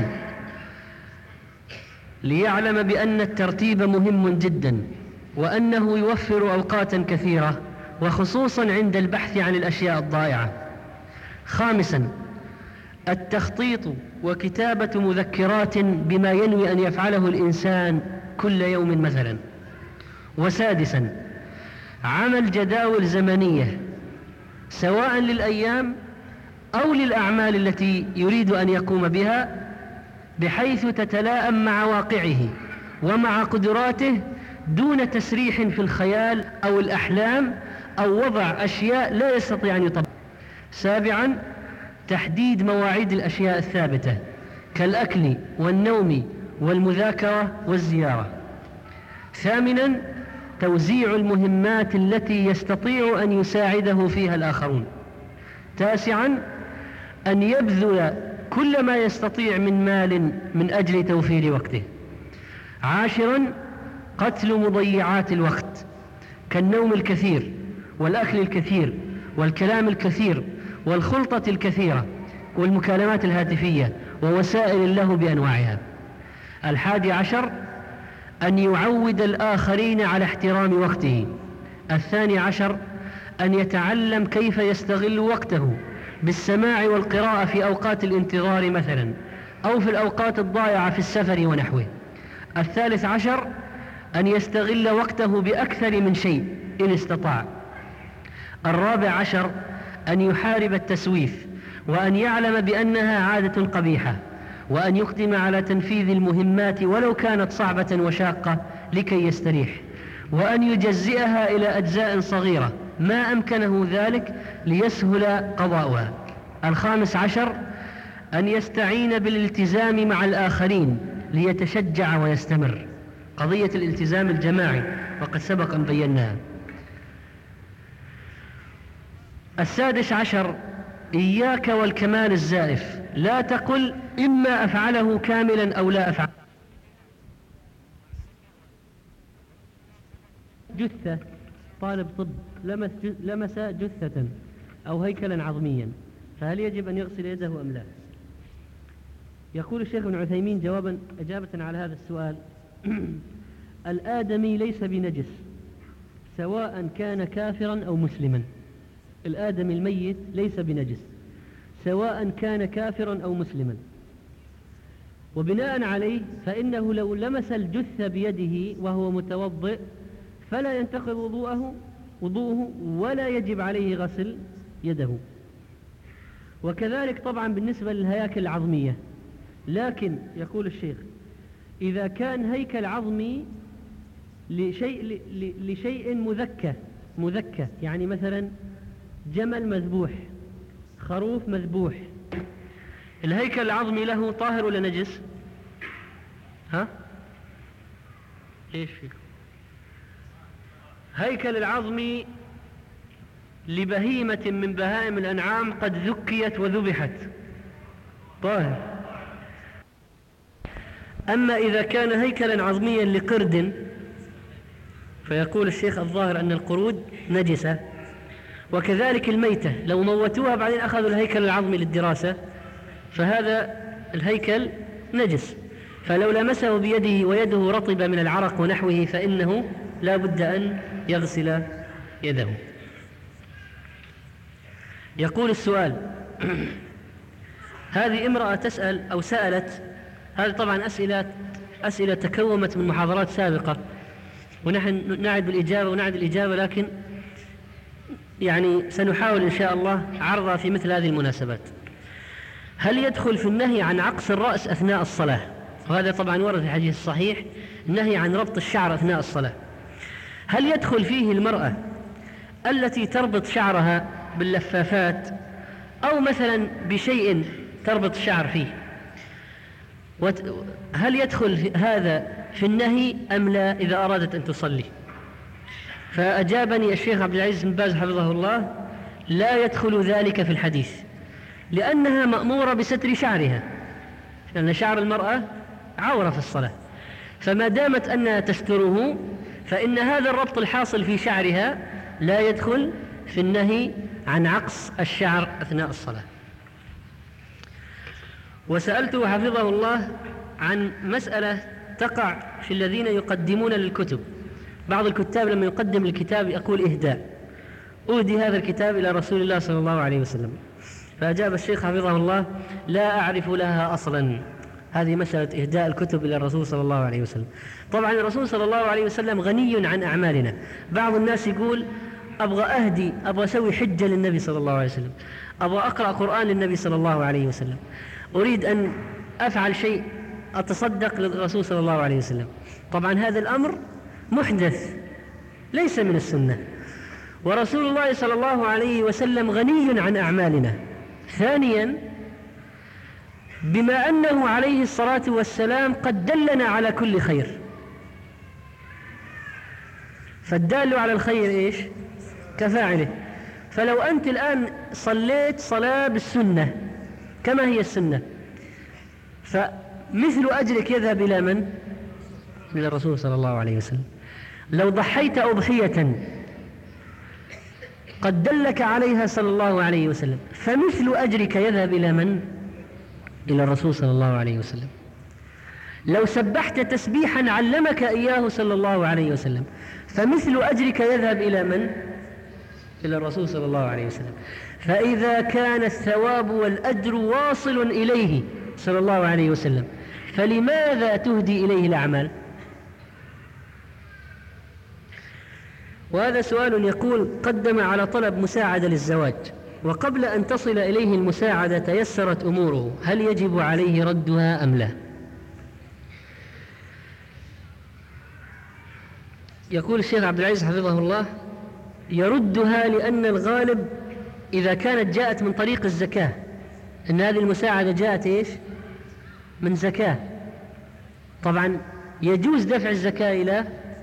ليعلم بأن الترتيب مهم جدا، وأنه يوفر أوقاتا كثيرة، وخصوصا عند البحث عن الأشياء الضائعة. خامسا التخطيط وكتابة مذكرات بما ينوي أن يفعله الإنسان كل يوم مثلا. وسادسا عمل جداول زمنية سواء للأيام أو للأعمال التي يريد أن يقوم بها، بحيث تتلائم مع واقعه ومع قدراته، دون تسريح في الخيال أو الأحلام أو وضع أشياء لا يستطيع أن يطبق. 7، تحديد مواعيد الأشياء الثابتة كالأكل والنوم والمذاكرة والزيارة. 8، توزيع المهمات التي يستطيع أن يساعده فيها الآخرون. 9، أن يبذل كل ما يستطيع من مال من أجل توفير وقته. 10، قتل مضيعات الوقت كالنوم الكثير والأكل الكثير والكلام الكثير والخلطة الكثيرة والمكالمات الهاتفية ووسائل اللهو بأنواعها. 11، أن يعود الآخرين على احترام وقته. 12، أن يتعلم كيف يستغل وقته بالسماع والقراءة في أوقات الانتظار مثلا، أو في الأوقات الضائعة في السفر ونحوه. 13، أن يستغل وقته بأكثر من شيء إن استطاع. 14، أن يحارب التسويف، وأن يعلم بأنها عادة قبيحة، وأن يقدم على تنفيذ المهمات ولو كانت صعبة وشاقة لكي يستريح، وأن يجزئها إلى أجزاء صغيرة ما أمكنه ذلك ليسهل قضاؤها. 15، أن يستعين بالالتزام مع الآخرين ليتشجع ويستمر، قضية الالتزام الجماعي وقد سبق أن بيناها. 16، إياك والكمال الزائف، لا تقل إما أفعله كاملا أو لا أفعله. جثة، طالب طب لمس جثة أو هيكلا عظميا، فهل يجب أن يغسل يده أم لا؟ يقول الشيخ ابن عثيمين إجابة على هذا السؤال: الآدمي ليس بنجس سواء كان كافرا أو مسلما. الآدمي الميت ليس بنجس سواء كان كافرا أو مسلما، وبناء عليه فإنه لو لمس الجثة بيده وهو متوضئ فلا ينتقض وضوءه ولا يجب عليه غسل يده. وكذلك طبعا بالنسبة للهياكل العظمية، لكن يقول الشيخ إذا كان هيكل عظمي لشيء مذكى، يعني مثلا جمل مذبوح، خروف مذبوح، الهيكل العظمي له طاهر ولا نجس؟ ليش فيه؟ هيكل العظمي لبهيمة من بهائم الأنعام قد ذكيت وذبحت طاهر. أما إذا كان هيكلا عظميا لقرد فيقول الشيخ الظاهر أن القرود نجسة. وكذلك الميتة لو موتوها بعدين أخذوا الهيكل العظمي للدراسة فهذا الهيكل نجس، فلو لمسه بيده ويده رطبة من العرق ونحوه فإنه لا بد أن يغسل يده. يقول السؤال: هذه امرأة تسأل أو سألت، هذه طبعا أسئلة تكومت من محاضرات سابقة ونحن نعد الإجابة، لكن يعني سنحاول إن شاء الله عرضها في مثل هذه المناسبات. هل يدخل في النهي عن عقص الرأس أثناء الصلاة؟ وهذا طبعا ورد في الحديث الصحيح النهي عن ربط الشعر أثناء الصلاة. هل يدخل فيه المرأة التي تربط شعرها باللفافات أو مثلا بشيء تربط الشعر فيه؟ هل يدخل هذا في النهي أم لا إذا أرادت أن تصلي؟ فأجابني الشيخ عبد العزيز بن باز حفظه الله: لا يدخل ذلك في الحديث، لأنها مأمورة بستر شعرها، لأن شعر المرأة عورة في الصلاة، فما دامت أنها تستره فإن هذا الربط الحاصل في شعرها لا يدخل في النهي عن عقص الشعر أثناء الصلاة. وسألته حفظه الله عن مسألة تقع في الذين يقدمون للكتب. بعض الكتاب لما يقدم الكتاب يقول إهداء، أهدي هذا الكتاب إلى رسول الله صلى الله عليه وسلم. فأجاب الشيخ حفظه الله: لا أعرف لها أصلا هذه مسألة إهداء الكتب إلى الرسول صلى الله عليه وسلم. طبعا الرسول صلى الله عليه وسلم غني عن أعمالنا. بعض الناس يقول أبغى أهدي، أبغى أسوي حجة للنبي صلى الله عليه وسلم، أبغى أقرأ قرآن للنبي صلى الله عليه وسلم، أريد أن أفعل شيء أتصدق للرسول صلى الله عليه وسلم. طبعا هذا الأمر محدث ليس من السنة، ورسول الله صلى الله عليه وسلم غني عن أعمالنا. ثانيا، بما أنه عليه الصلاة والسلام قد دلنا على كل خير، فالدال على الخير إيش؟ كفاعله. فلو أنت الآن صليت صلاة بالسنة كما هي السنة، فمثل أجرك يذهب إلى من؟ إلى الرسول صلى الله عليه وسلم. لو ضحيت أضحية قد دلك عليها صلى الله عليه وسلم، فمثل أجرك يذهب إلى من؟ إلى الرسول صلى الله عليه وسلم. لو سبحت تسبيحا علمك إياه صلى الله عليه وسلم، فمثل أجرك يذهب إلى من؟ إلى الرسول صلى الله عليه وسلم. فإذا كان الثواب والأجر واصل إليه صلى الله عليه وسلم، فلماذا تهدي إليه الأعمال؟ وهذا سؤال يقول: قدم على طلب مساعدة للزواج، وقبل أن تصل إليه المساعدة تيسرت أموره، هل يجب عليه ردها أم لا؟ يقول الشيخ عبد العزيز حفظه الله: يردها لأن الغالب إذا كانت جاءت من طريق الزكاة، إن هذه المساعدة جاءت إيش؟ من زكاة. طبعا يجوز دفع الزكاة إلى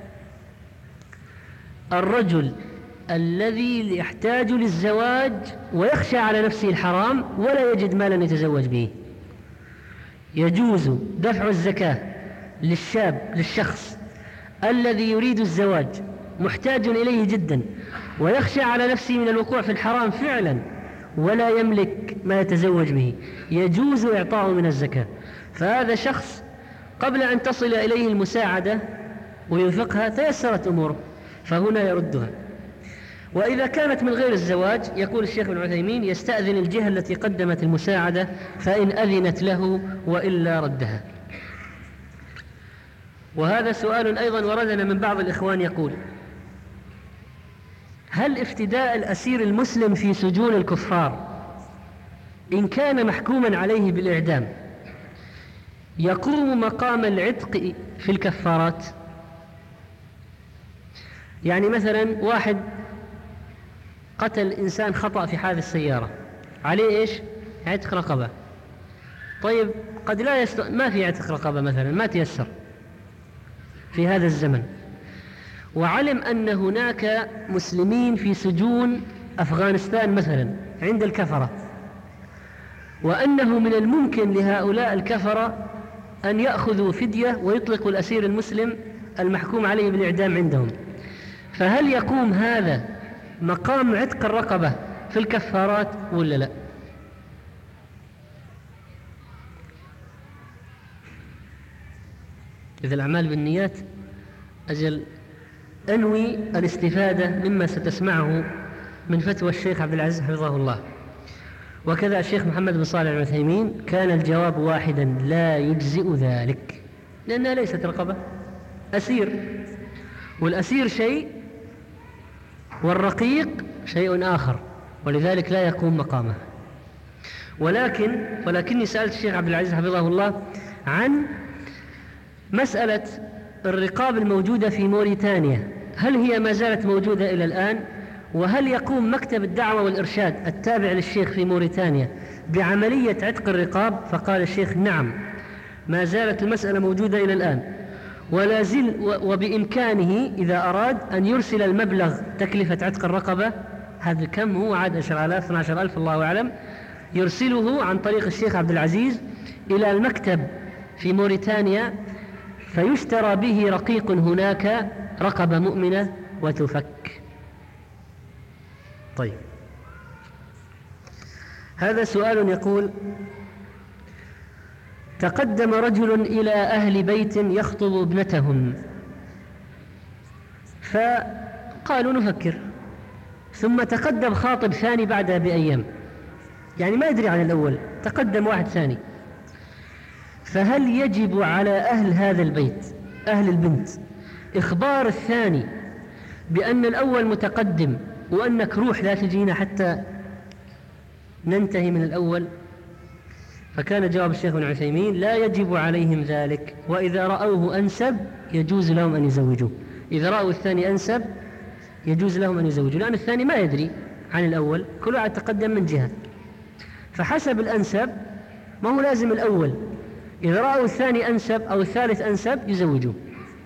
الرجل الذي يحتاج للزواج ويخشى على نفسه الحرام ولا يجد مالا يتزوج به. يجوز دفع الزكاة للشخص الذي يريد الزواج محتاج إليه جدا ويخشى على نفسه من الوقوع في الحرام فعلا ولا يملك ما يتزوج به، يجوز إعطاؤه من الزكاة. فهذا شخص قبل أن تصل إليه المساعدة وينفقها تيسرت أموره، فهنا يردها. وإذا كانت من غير الزواج، يقول الشيخ ابن عثيمين: يستأذن الجهة التي قدمت المساعدة فإن أذنت له وإلا ردها. وهذا سؤال أيضا وردنا من بعض الإخوان يقول: هل افتداء الأسير المسلم في سجون الكفار إن كان محكوما عليه بالإعدام يقوم مقام العتق في الكفارات؟ يعني مثلا واحد قتل إنسان خطأ في حادث سيارة، عليه إيش؟ عتق رقبة. طيب قد ما في عتق رقبة مثلا، ما تيسر في هذا الزمن، وعلم أن هناك مسلمين في سجون أفغانستان مثلا عند الكفرة، وأنه من الممكن لهؤلاء الكفرة أن يأخذوا فدية ويطلقوا الأسير المسلم المحكوم عليه بالإعدام عندهم، فهل يقوم هذا مقام عتق الرقبة في الكفارات ولا لا؟ إذا الأعمال بالنيات، أجل أنوي الاستفادة مما ستسمعه من فتوى الشيخ عبد العزيز حفظه الله. وكذا الشيخ محمد بن صالح العثيمين كان الجواب واحدا: لا يجزئ ذلك، لأنها ليست رقبة، أسير، والأسير شيء والرقيق شيء آخر، ولذلك لا يقوم مقامه. ولكني سألت الشيخ عبد العزيز حفظه الله عن مسألة الرقاب الموجودة في موريتانيا، هل هي ما زالت موجودة إلى الآن؟ وهل يقوم مكتب الدعوة والإرشاد التابع للشيخ في موريتانيا بعملية عتق الرقاب؟ فقال الشيخ: نعم، ما زالت المسألة موجودة إلى الآن، ولا زل وبإمكانه إذا أراد أن يرسل المبلغ تكلفة عتق الرقبة، هذا كم هو؟ عاد 10,000 12,000 الله أعلم، يرسله عن طريق الشيخ عبد العزيز إلى المكتب في موريتانيا فيشترى به رقيق هناك، رقبة مؤمنة، وتفك. طيب، هذا سؤال يقول: تقدم رجل إلى أهل بيت يخطب ابنتهم فقالوا نفكر، ثم تقدم خاطب ثاني بعدها بأيام، يعني ما يدري عن الأول، تقدم واحد ثاني، فهل يجب على أهل هذا البيت، أهل البنت، إخبار الثاني بأن الأول متقدم وأنك روح لا تجينا حتى ننتهي من الأول؟ فكان جواب الشيخ ابن عثيمين: لا يجب عليهم ذلك، وإذا رأوه أنسب يجوز لهم أن يزوجوه. إذا رأوا الثاني أنسب يجوز لهم أن يزوجوه، لأن الثاني ما يدري عن الأول، كل واحد تقدم من جهة، فحسب الأنسب، ما هو لازم الأول. إذا رأوا الثاني أنسب أو الثالث أنسب يزوجوه.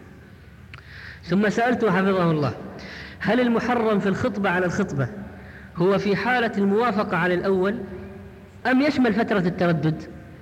ثم سألته حفظه الله: هل المحرم في الخطبة على الخطبة هو في حالة الموافقة على الأول أم يشمل فترة التردد؟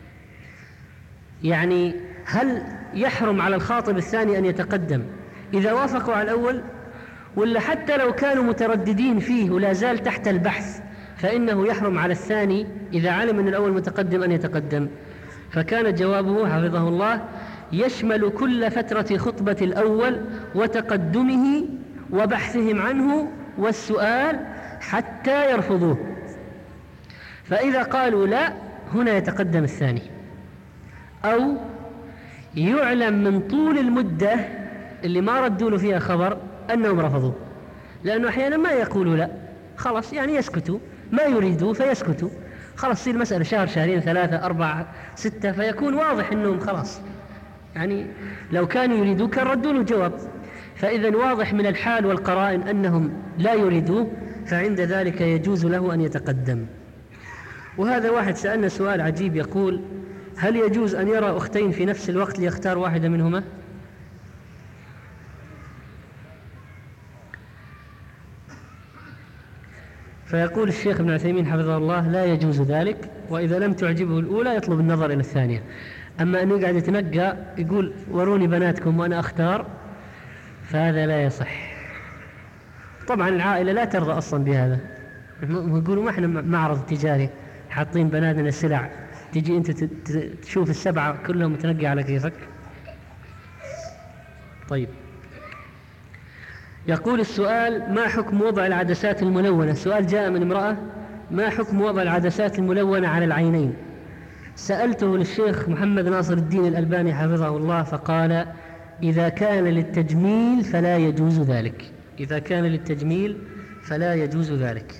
يعني هل يحرم على الخاطب الثاني أن يتقدم إذا وافقوا على الأول، ولا حتى لو كانوا مترددين فيه ولا زال تحت البحث فإنه يحرم على الثاني إذا علم أن الأول متقدم أن يتقدم؟ فكان جوابه حفظه الله: يشمل كل فترة خطبة الأول وتقدمه وبحثهم عنه والسؤال حتى يرفضوه. فإذا قالوا لا، هنا يتقدم الثاني، أو يعلم من طول المدة اللي ما ردوا له فيها خبر أنهم رفضوا، لأنه أحيانا ما يقولوا لا، خلاص يعني يسكتوا، ما يريدوا فيسكتوا، خلاص تصير مسألة شهر، شهرين، 3، 4، 6، فيكون واضح أنهم خلاص يعني لو كانوا يريدوا كان ردوا له جواب. فإذا واضح من الحال والقرائن أنهم لا يريدوه، فعند ذلك يجوز له أن يتقدم. وهذا واحد سألنا سؤال عجيب، يقول: هل يجوز أن يرى أختين في نفس الوقت ليختار واحدة منهما؟ فيقول الشيخ ابن عثيمين حفظه الله: لا يجوز ذلك، وإذا لم تعجبه الأولى يطلب النظر إلى الثانية. أما أنه يقعد يتنقى يقول وروني بناتكم وأنا أختار، فهذا لا يصح. طبعا العائلة لا ترضى أصلا بهذا، يقولوا ما احنا معرض تجاري حاطين بناتنا السلع، تجي أنت تشوف السبعة كلهم متنقى على كيفك. طيب، يقول السؤال: ما حكم وضع العدسات الملونة؟ سؤال جاء من امرأة: ما حكم وضع العدسات الملونة على العينين؟ سألته للشيخ محمد ناصر الدين الألباني حفظه الله، فقال: إذا كان للتجميل فلا يجوز ذلك، إذا كان للتجميل فلا يجوز ذلك.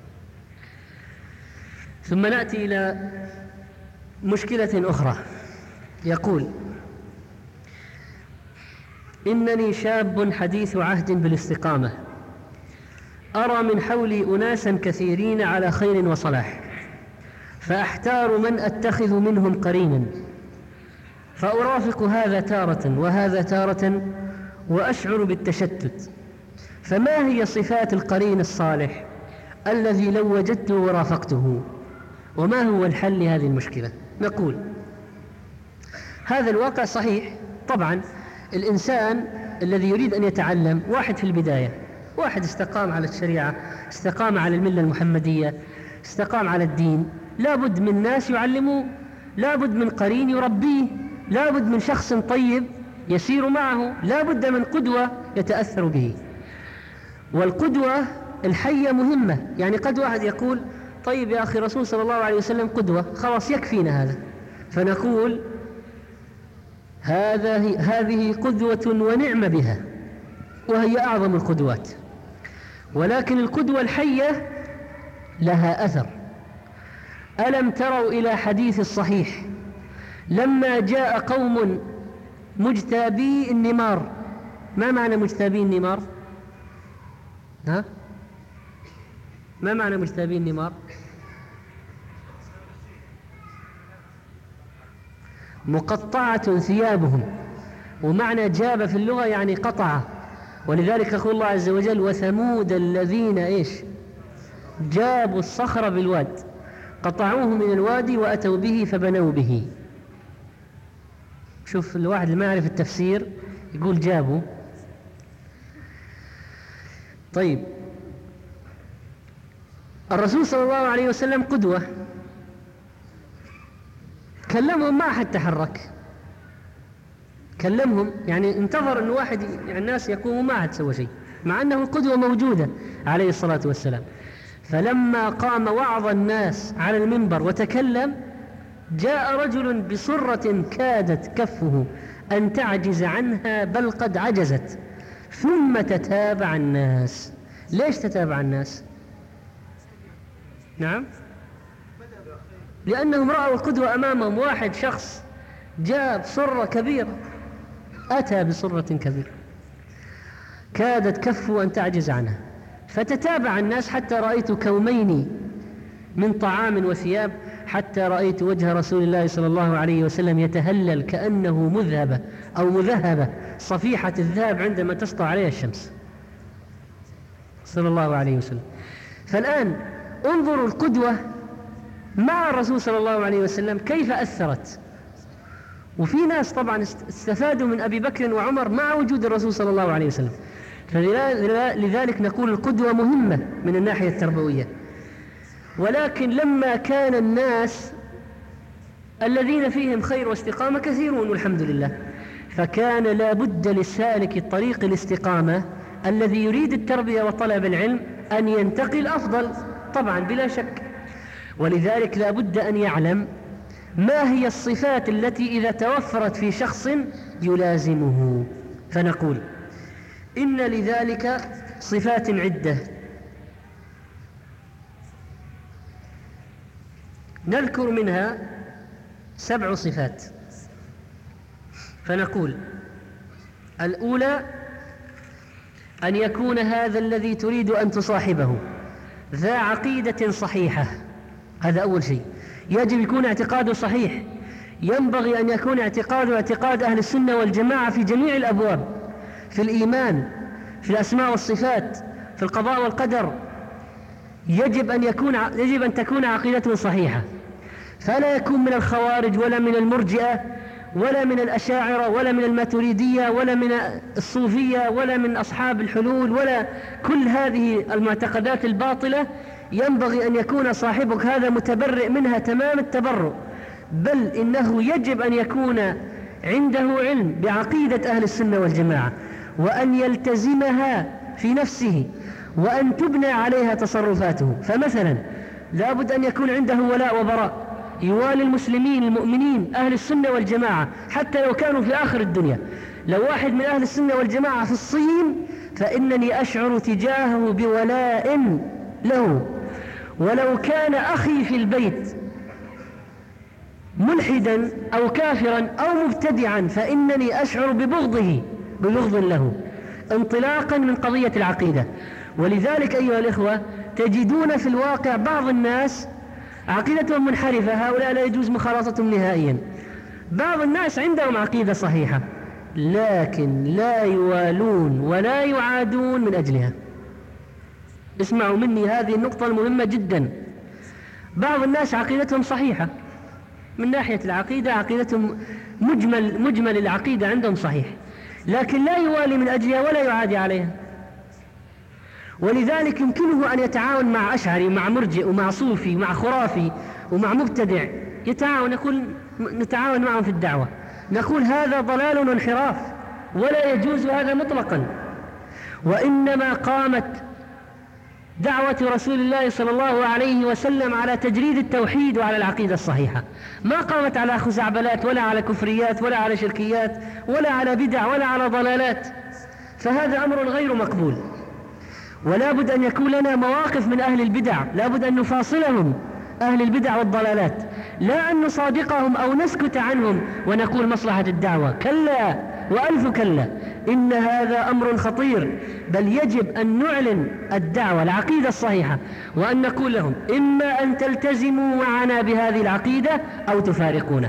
ثم نأتي إلى مشكلة أخرى. يقول: إنني شاب حديث عهد بالاستقامة، أرى من حولي أناسا كثيرين على خير وصلاح، فأحتار من أتخذ منهم قرينا، فأرافق هذا تارة وهذا تارة وأشعر بالتشتت، فما هي صفات القرين الصالح الذي لو وجدته ورافقته، وما هو الحل لهذه المشكلة؟ نقول: هذا الواقع صحيح. طبعا الإنسان الذي يريد أن يتعلم، واحد في البداية، واحد استقام على الشريعة، استقام على الملة المحمدية، استقام على الدين، لابد من ناس يعلموه، لابد من قرين يربيه، لابد من شخص طيب يسير معه، لابد من قدوة يتأثر به. والقدوة الحية مهمة. يعني قد واحد يقول: طيب يا أخي، رسول صلى الله عليه وسلم قدوة، خلاص يكفينا هذا. فنقول: هذه قدوة ونعم بها، وهي أعظم القدوات، ولكن القدوة الحية لها أثر. ألم تروا إلى حديث الصحيح لما جاء قوم مجتابي النمار؟ ما معنى مجتابي النمار؟ ما معنى مجتابي النمار؟ مقطعة ثيابهم، ومعنى جاب في اللغة يعني قطع. ولذلك يقول الله عز وجل: وثمود الذين إيش؟ جابوا الصخر بالواد، قطعوه من الوادي وأتوا به فبنوا به. شوف الواحد اللي ما يعرف التفسير يقول جابوا. طيب، الرسول صلى الله عليه وسلم قدوة، كلمهم ما أحد تحرك، كلمهم يعني انتظر أن واحد يعني الناس يقوموا ما أحد سوى شيء، مع أنه القدوة موجودة عليه الصلاة والسلام. فلما قام وعظ الناس على المنبر وتكلم، جاء رجل بصرة كادت كفه أن تعجز عنها، بل قد عجزت، ثم تتابع الناس ليش تتابع الناس؟ نعم، لأنهم رأوا القدوة أمامهم. واحد شخص جاء بصرة كبيرة، أتى بصرة كبيرة كادت كفه أن تعجز عنها، فتتابع الناس حتى رأيت كومين من طعام وثياب، حتى رأيت وجه رسول الله صلى الله عليه وسلم يتهلل كأنه مذهبة أو مذهبة صفيحة الذهب عندما تسطع عليها الشمس صلى الله عليه وسلم. فالآن انظروا القدوة مع الرسول صلى الله عليه وسلم كيف أثرت. وفي ناس طبعا استفادوا من أبي بكر وعمر مع وجود الرسول صلى الله عليه وسلم. فلذلك نقول القدوة مهمة من الناحية التربوية. ولكن لما كان الناس الذين فيهم خير واستقامة كثيرون والحمد لله، فكان لا بد للسالك الطريق الاستقامة الذي يريد التربية وطلب العلم أن ينتقي الأفضل طبعا بلا شك. ولذلك لا بد أن يعلم ما هي الصفات التي إذا توفرت في شخص يلازمه. فنقول إن لذلك صفات عدة، نذكر منها 7 صفات. فنقول الأولى أن يكون هذا الذي تريد أن تصاحبه ذا عقيدة صحيحة. هذا أول شيء، يجب يكون اعتقاده صحيح. ينبغي أن يكون اعتقاد أهل السنة والجماعة في جميع الأبواب، في الإيمان، في الأسماء والصفات، في القضاء والقدر. يجب أن تكون عقيدته صحيحة، فلا يكون من الخوارج ولا من المرجئة ولا من الأشاعرة ولا من الماتريدية ولا من الصوفية ولا من أصحاب الحلول ولا كل هذه المعتقدات الباطلة. ينبغي أن يكون صاحبك هذا متبرئ منها تمام التبرؤ، بل إنه يجب أن يكون عنده علم بعقيدة أهل السنة والجماعة، وأن يلتزمها في نفسه، وأن تبنى عليها تصرفاته. فمثلا لابد أن يكون عنده ولاء وبراء، يوالي المسلمين المؤمنين أهل السنة والجماعة حتى لو كانوا في آخر الدنيا. لو واحد من أهل السنة والجماعة في الصين فإنني أشعر تجاهه بولاء له، ولو كان أخي في البيت ملحدا أو كافرا أو مبتدعا فإنني أشعر ببغض له، انطلاقا من قضية العقيدة. ولذلك أيها الإخوة تجدون في الواقع بعض الناس عقيدتهم منحرفة، هؤلاء لا يجوز مخالطتهم نهائيا. بعض الناس عندهم عقيدة صحيحة لكن لا يوالون ولا يعادون من أجلها. اسمعوا مني هذه النقطة المهمة جدا. بعض الناس عقيدتهم صحيحة من ناحية العقيدة، عقيدتهم مجمل العقيدة عندهم صحيح، لكن لا يوالي من أجلها ولا يعادي عليها. ولذلك يمكنه أن يتعاون مع أشعري ومع مرجئ ومع صوفي ومع خرافي ومع مبتدع، نتعاون معهم في الدعوة، نقول هذا ضلال وانحراف ولا يجوز هذا مطلقا. وإنما قامت دعوة رسول الله صلى الله عليه وسلم على تجريد التوحيد وعلى العقيدة الصحيحة، ما قامت على خزعبلات ولا على كفريات ولا على شركيات ولا على بدع ولا على ضلالات. فهذا أمر غير مقبول، ولا بد أن يكون لنا مواقف من أهل البدع، لا بد أن نفاصلهم أهل البدع والضلالات، لا أن نصادقهم أو نسكت عنهم ونقول مصلحة الدعوة، كلا وألف كلا، إن هذا أمر خطير. بل يجب أن نعلن الدعوة العقيدة الصحيحة، وأن نقول لهم إما أن تلتزموا معنا بهذه العقيدة أو تفارقونا.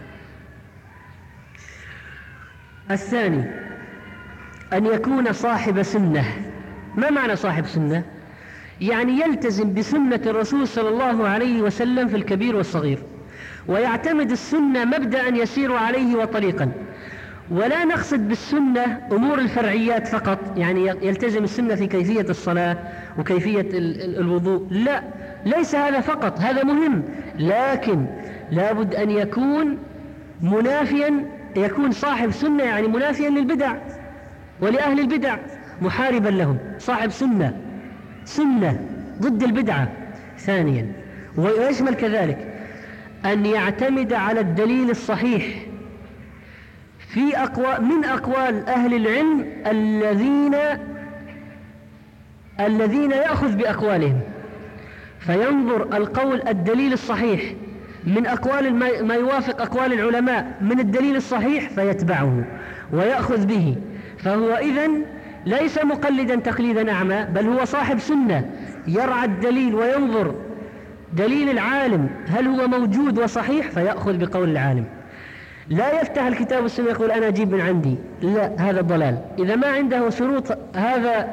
الثاني أن يكون صاحب سنة. ما معنى صاحب سنة؟ يعني يلتزم بسنة الرسول صلى الله عليه وسلم في الكبير والصغير، ويعتمد السنة مبدأ يسير عليه وطريقا. ولا نقصد بالسنة أمور الفرعيات فقط، يعني يلتزم السنة في كيفية الصلاة وكيفية الوضوء، لا، ليس هذا فقط، هذا مهم، لكن لابد أن يكون منافيا، يكون صاحب سنة يعني منافيا للبدع ولأهل البدع، محاربا لهم، صاحب سنة ضد البدعة. ثانيا ويشمل كذلك أن يعتمد على الدليل الصحيح من أقوال أهل العلم الذين الذين يأخذ بأقوالهم، فينظر القول الدليل الصحيح من أقوال ما يوافق أقوال العلماء من الدليل الصحيح فيتبعه ويأخذ به، فهو إذن ليس مقلدا تقليدا أعمى، بل هو صاحب سنة يرعى الدليل وينظر دليل العالم هل هو موجود وصحيح فيأخذ بقول العالم. لا يفتح الكتاب والسنة يقول أنا أجيب من عندي، لا، هذا ضلال. إذا ما عنده شروط هذا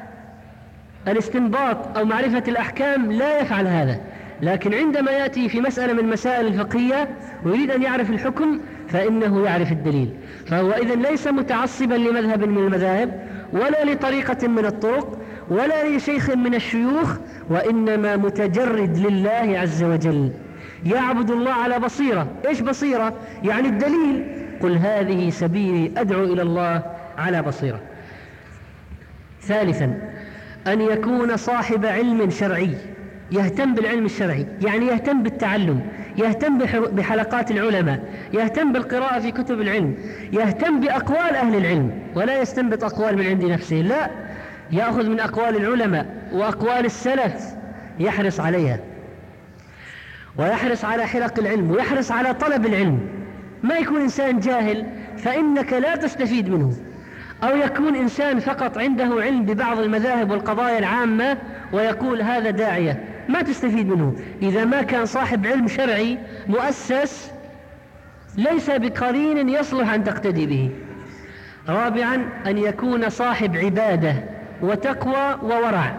الاستنباط أو معرفة الأحكام لا يفعل هذا، لكن عندما يأتي في مسألة من المسائل الفقهية ويريد أن يعرف الحكم فإنه يعرف الدليل، فهو إذن ليس متعصبا لمذهب من المذاهب ولا لطريقة من الطرق ولا لشيخ من الشيوخ، وإنما متجرد لله عز وجل، يعبد الله على بصيرة. إيش بصيرة؟ يعني الدليل، قل هذه سبيلي أدعو إلى الله على بصيرة. ثالثا أن يكون صاحب علم شرعي، يهتم بالعلم الشرعي، يعني يهتم بالتعلم، يهتم بحلقات العلماء، يهتم بالقراءة في كتب العلم، يهتم بأقوال أهل العلم، ولا يستنبط أقوال من عند نفسه، لا، يأخذ من أقوال العلماء وأقوال السلف يحرص عليها، ويحرص على حلق العلم، ويحرص على طلب العلم. ما يكون إنسان جاهل فإنك لا تستفيد منه، أو يكون إنسان فقط عنده علم ببعض المذاهب والقضايا العامة ويقول هذا داعية، ما تستفيد منه إذا ما كان صاحب علم شرعي مؤسس ليس بقرين يصلح أن تقتدي به. رابعا أن يكون صاحب عبادة وتقوى وورع،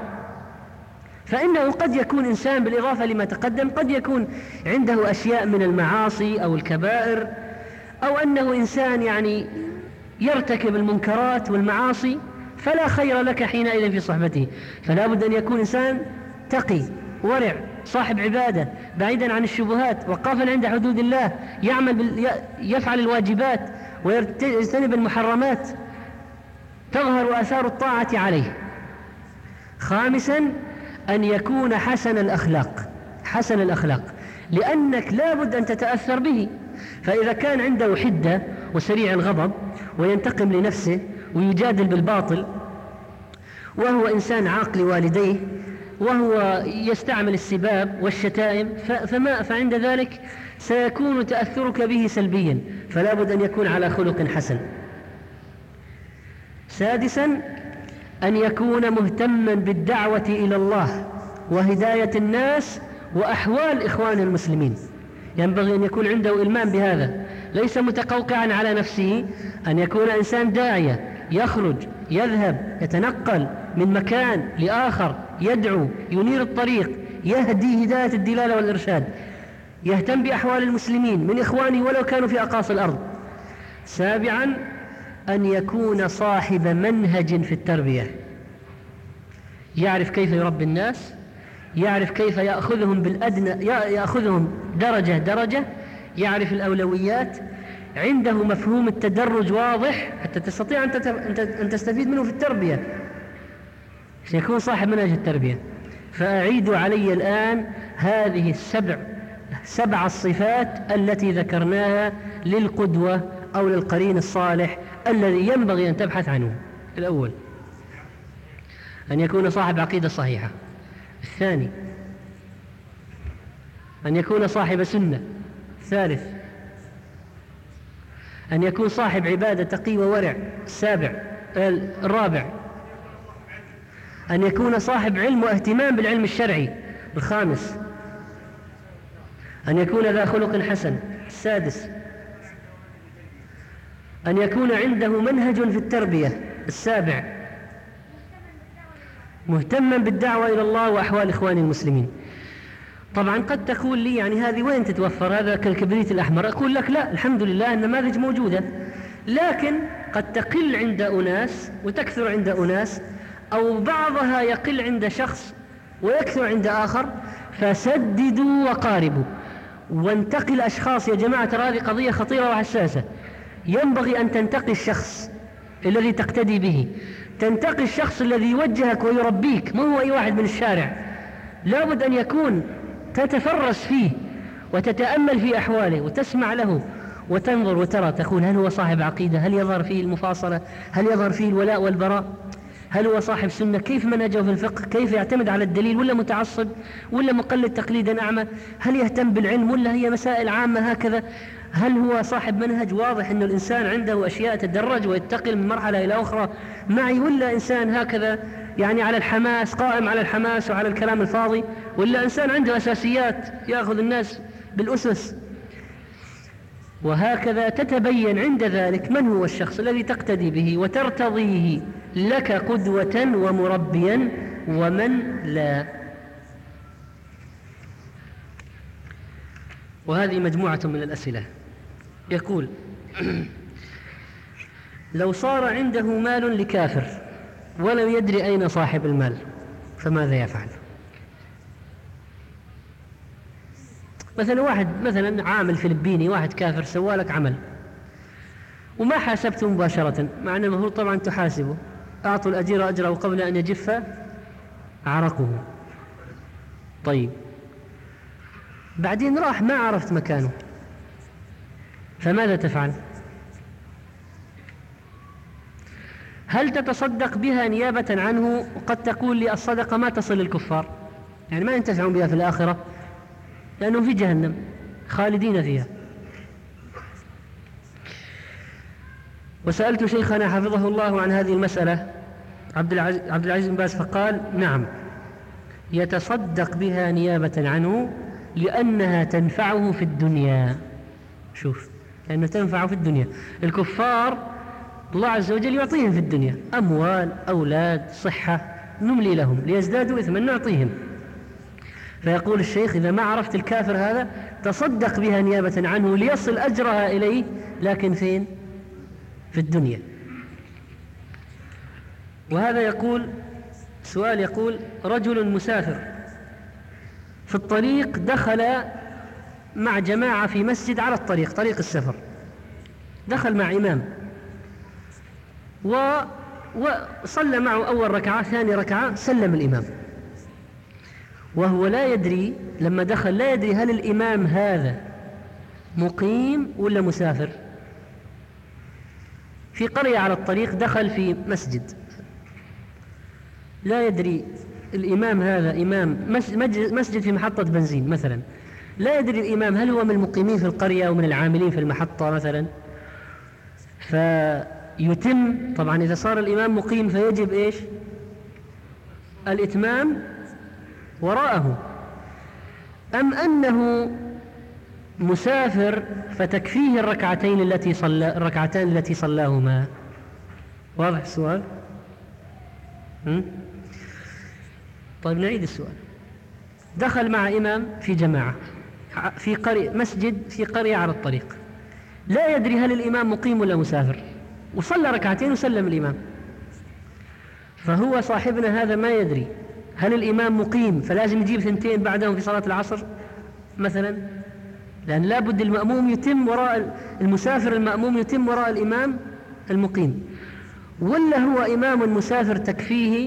فإنه قد يكون إنسان بالإضافة لما تقدم قد يكون عنده أشياء من المعاصي أو الكبائر، أو أنه إنسان يعني يرتكب المنكرات والمعاصي، فلا خير لك حينئذ في صحبته. فلا بد أن يكون إنسان تقي ورع صاحب عبادة بعيدا عن الشبهات، وقافا عند حدود الله، يفعل الواجبات ويجتنب المحرمات، تظهر آثار الطاعة عليه. خامسا أن يكون حسن الأخلاق، حسن الأخلاق، لأنك لا بد أن تتأثر به. فإذا كان عنده حدة وسريع الغضب وينتقم لنفسه ويجادل بالباطل، وهو إنسان عاق لوالديه، وهو يستعمل السباب والشتائم، فعند ذلك سيكون تأثرك به سلبيا، فلا بد أن يكون على خلق حسن. سادسا أن يكون مهتما بالدعوة إلى الله وهداية الناس وأحوال إخوان المسلمين، ينبغي أن يكون عنده إلمام بهذا، ليس متقوقعا على نفسه، أن يكون إنسان داعية يخرج يذهب يتنقل من مكان لآخر، يدعو، ينير الطريق، يهدي هداية الدلالة والإرشاد، يهتم بأحوال المسلمين من إخوانه ولو كانوا في أقاصي الأرض. سابعا أن يكون صاحب منهج في التربية، يعرف كيف يربي الناس، يعرف كيف يأخذهم بالأدنى، يأخذهم درجة درجة، يعرف الأولويات، عنده مفهوم التدرج واضح حتى تستطيع أن تستفيد منه في التربية، سيكون صاحب منهج التربية. فأعيد علي الآن هذه سبع الصفات التي ذكرناها للقدوة أو للقرين الصالح الذي ينبغي أن تبحث عنه. الأول أن يكون صاحب عقيدة صحيحة. الثاني أن يكون صاحب سنة. الثالث أن يكون صاحب عبادة تقي وورع. الرابع أن يكون صاحب علم واهتمام بالعلم الشرعي. الخامس أن يكون ذا خلق حسن. السادس أن يكون عنده منهج في التربية. السابع مهتما بالدعوة إلى الله وأحوال إخوان المسلمين. طبعا قد تقول لي يعني هذه وين تتوفر؟ هذا كالكبريت الأحمر. أقول لك لا، الحمد لله النماذج موجودة، لكن قد تقل عند أناس وتكثر عند أناس، أو بعضها يقل عند شخص ويكثر عند آخر. فسددوا وقاربوا وانتقي الأشخاص. يا جماعة ترى هذه قضية خطيرة وحساسة، ينبغي أن تنتقي الشخص الذي تقتدي به، تنتقي الشخص الذي يوجهك ويربيك، ما هو أي واحد من الشارع. لابد أن يكون تتفرس فيه وتتأمل في أحواله وتسمع له وتنظر وترى، تقول هل هو صاحب عقيدة؟ هل يظهر فيه المفاصلة؟ هل يظهر فيه الولاء والبراء؟ هل هو صاحب سنة؟ كيف منهجه في الفقه؟ كيف يعتمد على الدليل؟ ولا متعصب؟ ولا مقلد تقليدا أعمى؟ هل يهتم بالعلم ولا هي مسائل عامة هكذا؟ هل هو صاحب منهج واضح أن الإنسان عنده أشياء تدرج وينتقل من مرحلة إلى أخرى معي، ولا إنسان هكذا يعني على الحماس، قائم على الحماس وعلى الكلام الفاضي، ولا إنسان عنده أساسيات يأخذ الناس بالأسس؟ وهكذا تتبين عند ذلك من هو الشخص الذي تقتدي به وترتضيه لك قدوة ومربيا ومن لا. وهذه مجموعة من الأسئلة. يقول: لو صار عنده مال لكافر ولم يدري أين صاحب المال فماذا يفعل؟ مثلا واحد عامل فلبيني، واحد كافر سوالك عمل وما حاسبته مباشرة، مع أنه المفروض طبعا تحاسبه. أعطوا الأجير أجره قبل أن يجف عرقه. طيب بعدين راح ما عرفت مكانه، فماذا تفعل؟ هل تتصدق بها نيابة عنه؟ وقد تقول لي الصدقة ما تصل للكفار، يعني ما ينتفعون بها في الآخرة لأنهم في جهنم خالدين فيها. وسألت شيخنا حفظه الله عن هذه المسألة عبد العزيز بن باز فقال: نعم، يتصدق بها نيابة عنه لأنها تنفعه في الدنيا. شوف، لأنه تنفعه في الدنيا. الكفار الله عز وجل يعطيهم في الدنيا أموال، أولاد، صحة، نملي لهم ليزدادوا إثما نعطيهم. فيقول الشيخ: إذا ما عرفت الكافر هذا تصدق بها نيابة عنه ليصل أجرها إليه، لكن فين؟ في الدنيا. وهذا يقول سؤال، يقول: رجل مسافر في الطريق دخل مع جماعة في مسجد على الطريق، طريق السفر، دخل مع إمام وصلى معه أول ركعة، ثاني ركعة سلم الإمام، وهو لا يدري لما دخل لا يدري هل الإمام هذا مقيم ولا مسافر. في قرية على الطريق دخل في مسجد، لا يدري الإمام هذا إمام مسجد في محطة بنزين مثلا، لا يدري الإمام هل هو من المقيمين في القرية أو من العاملين في المحطة مثلا، فيتم. طبعا إذا صار الإمام مقيم فيجب إيش؟ الإتمام وراءه. أم أنه مسافر فتكفيه الركعتان التي صلاهما؟ واضح السؤال؟ طيب نعيد السؤال. دخل مع إمام في جماعة في قرية، مسجد في قرية على الطريق، لا يدري هل الإمام مقيم ولا مسافر، وصلى ركعتين وسلم الإمام. فهو صاحبنا هذا ما يدري هل الإمام مقيم فلازم يجيب ثنتين بعدهم في صلاة العصر مثلا، لأن لابد المأموم يتم وراء المسافر، المأموم يتم وراء الإمام المقيم، ولا هو إمام مسافر تكفيه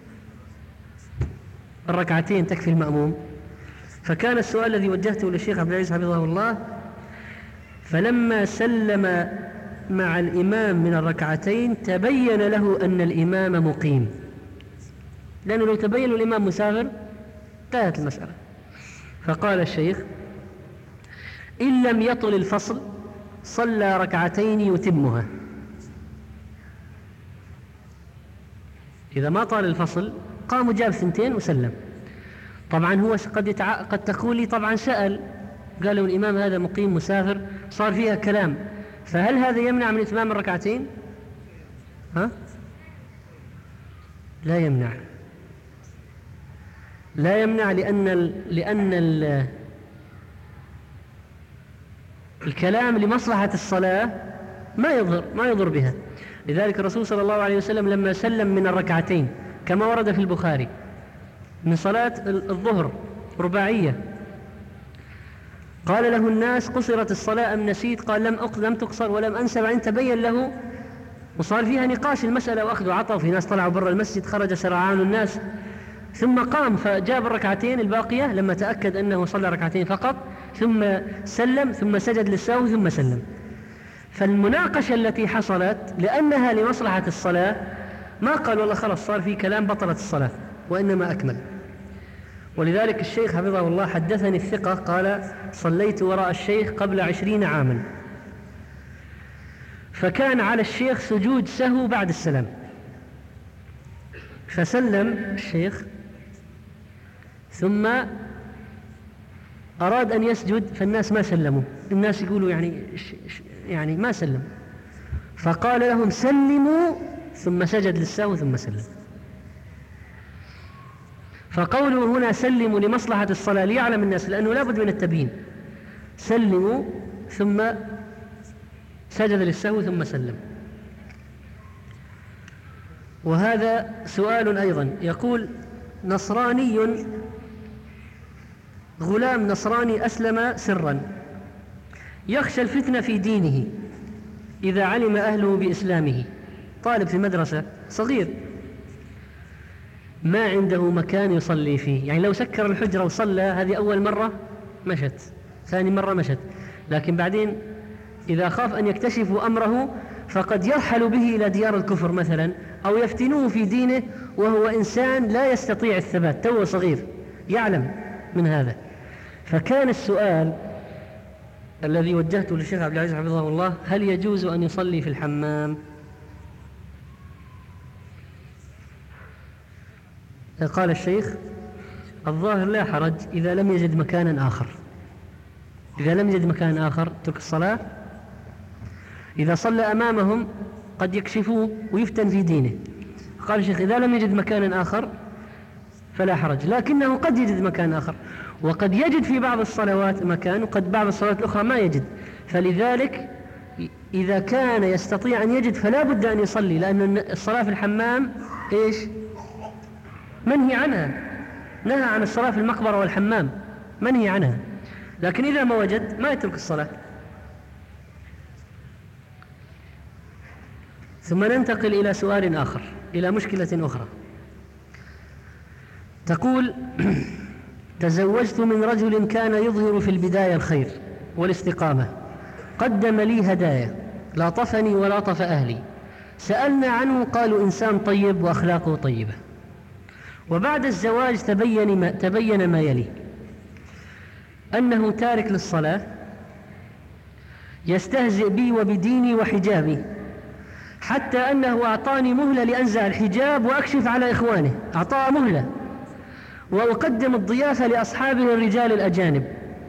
الركعتين تكفي المأموم. فكان السؤال الذي وجهته للشيخ عبد العزيز حفظه الله: فلما سلم مع الإمام من الركعتين تبين له أن الإمام مقيم، لأنه لو تبين الإمام مسافر انتهت المسألة. فقال الشيخ: إن لم يطل الفصل صلى ركعتين يتمها. إذا ما طال الفصل قام وجاب ثنتين وسلم. طبعا هو قد تقول لي طبعا سأل، قالوا الإمام هذا مقيم مسافر، صار فيها كلام، فهل هذا يمنع من إتمام الركعتين؟ لا يمنع، لا يمنع، لأن الكلام لمصلحة الصلاة ما يضر بها. لذلك الرسول صلى الله عليه وسلم لما سلم من الركعتين كما ورد في البخاري من صلاة الظهر رباعية، قال له الناس: قصرت الصلاة أم نسيت؟ قال: لم تقصر ولم أنسى. بعدين تبين له وصار فيها نقاش المسألة وأخذ وعطى، في ناس طلعوا برا المسجد، خرج سرعان الناس، ثم قام فجاب الركعتين الباقية لما تأكد أنه صلى ركعتين فقط، ثم سلم، ثم سجد للسهو، ثم سلم. فالمناقشة التي حصلت لأنها لمصلحة الصلاة ما قال والله خلاص صار في كلام بطلت الصلاة، وإنما أكمل. ولذلك الشيخ حفظه الله حدثني الثقة قال: صليت وراء الشيخ قبل 20 عاما، فكان على الشيخ سجود سهو بعد السلام، فسلم الشيخ ثم أراد أن يسجد، فالناس ما سلموا، الناس يقولوا يعني ما سلم، فقال لهم: سلموا، ثم سجد للسهو ثم سلم. فقوله هنا سلموا لمصلحة الصلاة ليعلم الناس، لأنه لا بد من التبيين، سلموا ثم سجد للسهو ثم سلم. وهذا سؤال أيضا، يقول: نصراني غلام نصراني أسلم سرا، يخشى الفتنة في دينه إذا علم أهله بإسلامه، طالب في مدرسة صغير ما عنده مكان يصلي فيه، يعني لو سكر الحجرة وصلى هذه أول مرة مشت، ثاني مرة مشت، لكن بعدين إذا خاف أن يكتشفوا أمره فقد يرحل به إلى ديار الكفر مثلا، أو يفتنوه في دينه وهو إنسان لا يستطيع الثبات، توه صغير يعلم من هذا. فكان السؤال الذي وجهته للشيخ عبد العزيز حفظه الله: هل يجوز أن يصلي في الحمام؟ قال الشيخ: الظاهر لا حرج إذا لم يجد مكانا آخر، إذا لم يجد مكان آخر ترك الصلاة. إذا صلى أمامهم قد يكشفوه ويفتن في دينه. قال الشيخ: إذا لم يجد مكانا آخر فلا حرج، لكنه قد يجد مكان آخر، وقد يجد في بعض الصلوات مكان، وقد بعض الصلوات الأخرى ما يجد، فلذلك إذا كان يستطيع أن يجد فلا بد أن يصلي، لأن الصلاة في الحمام إيش؟ منهي عنها، نهى عن الصلاة في المقبرة والحمام، منهي عنها، لكن إذا ما وجد ما يترك الصلاة. ثم ننتقل إلى سؤال آخر، إلى مشكلة أخرى. تقول: تزوجت من رجل كان يظهر في البداية الخير والاستقامة، قدم لي هدايا، لاطفني ولاطف أهلي، سألنا عنه قالوا إنسان طيب وأخلاقه طيبة، وبعد الزواج تبين ما يلي: أنه تارك للصلاة، يستهزئ بي وبديني وحجابي، حتى أنه أعطاني مهلة لأنزع الحجاب وأكشف على إخوانه، أعطاه مهلة، وأقدم الضيافة لأصحابه الرجال الأجانب،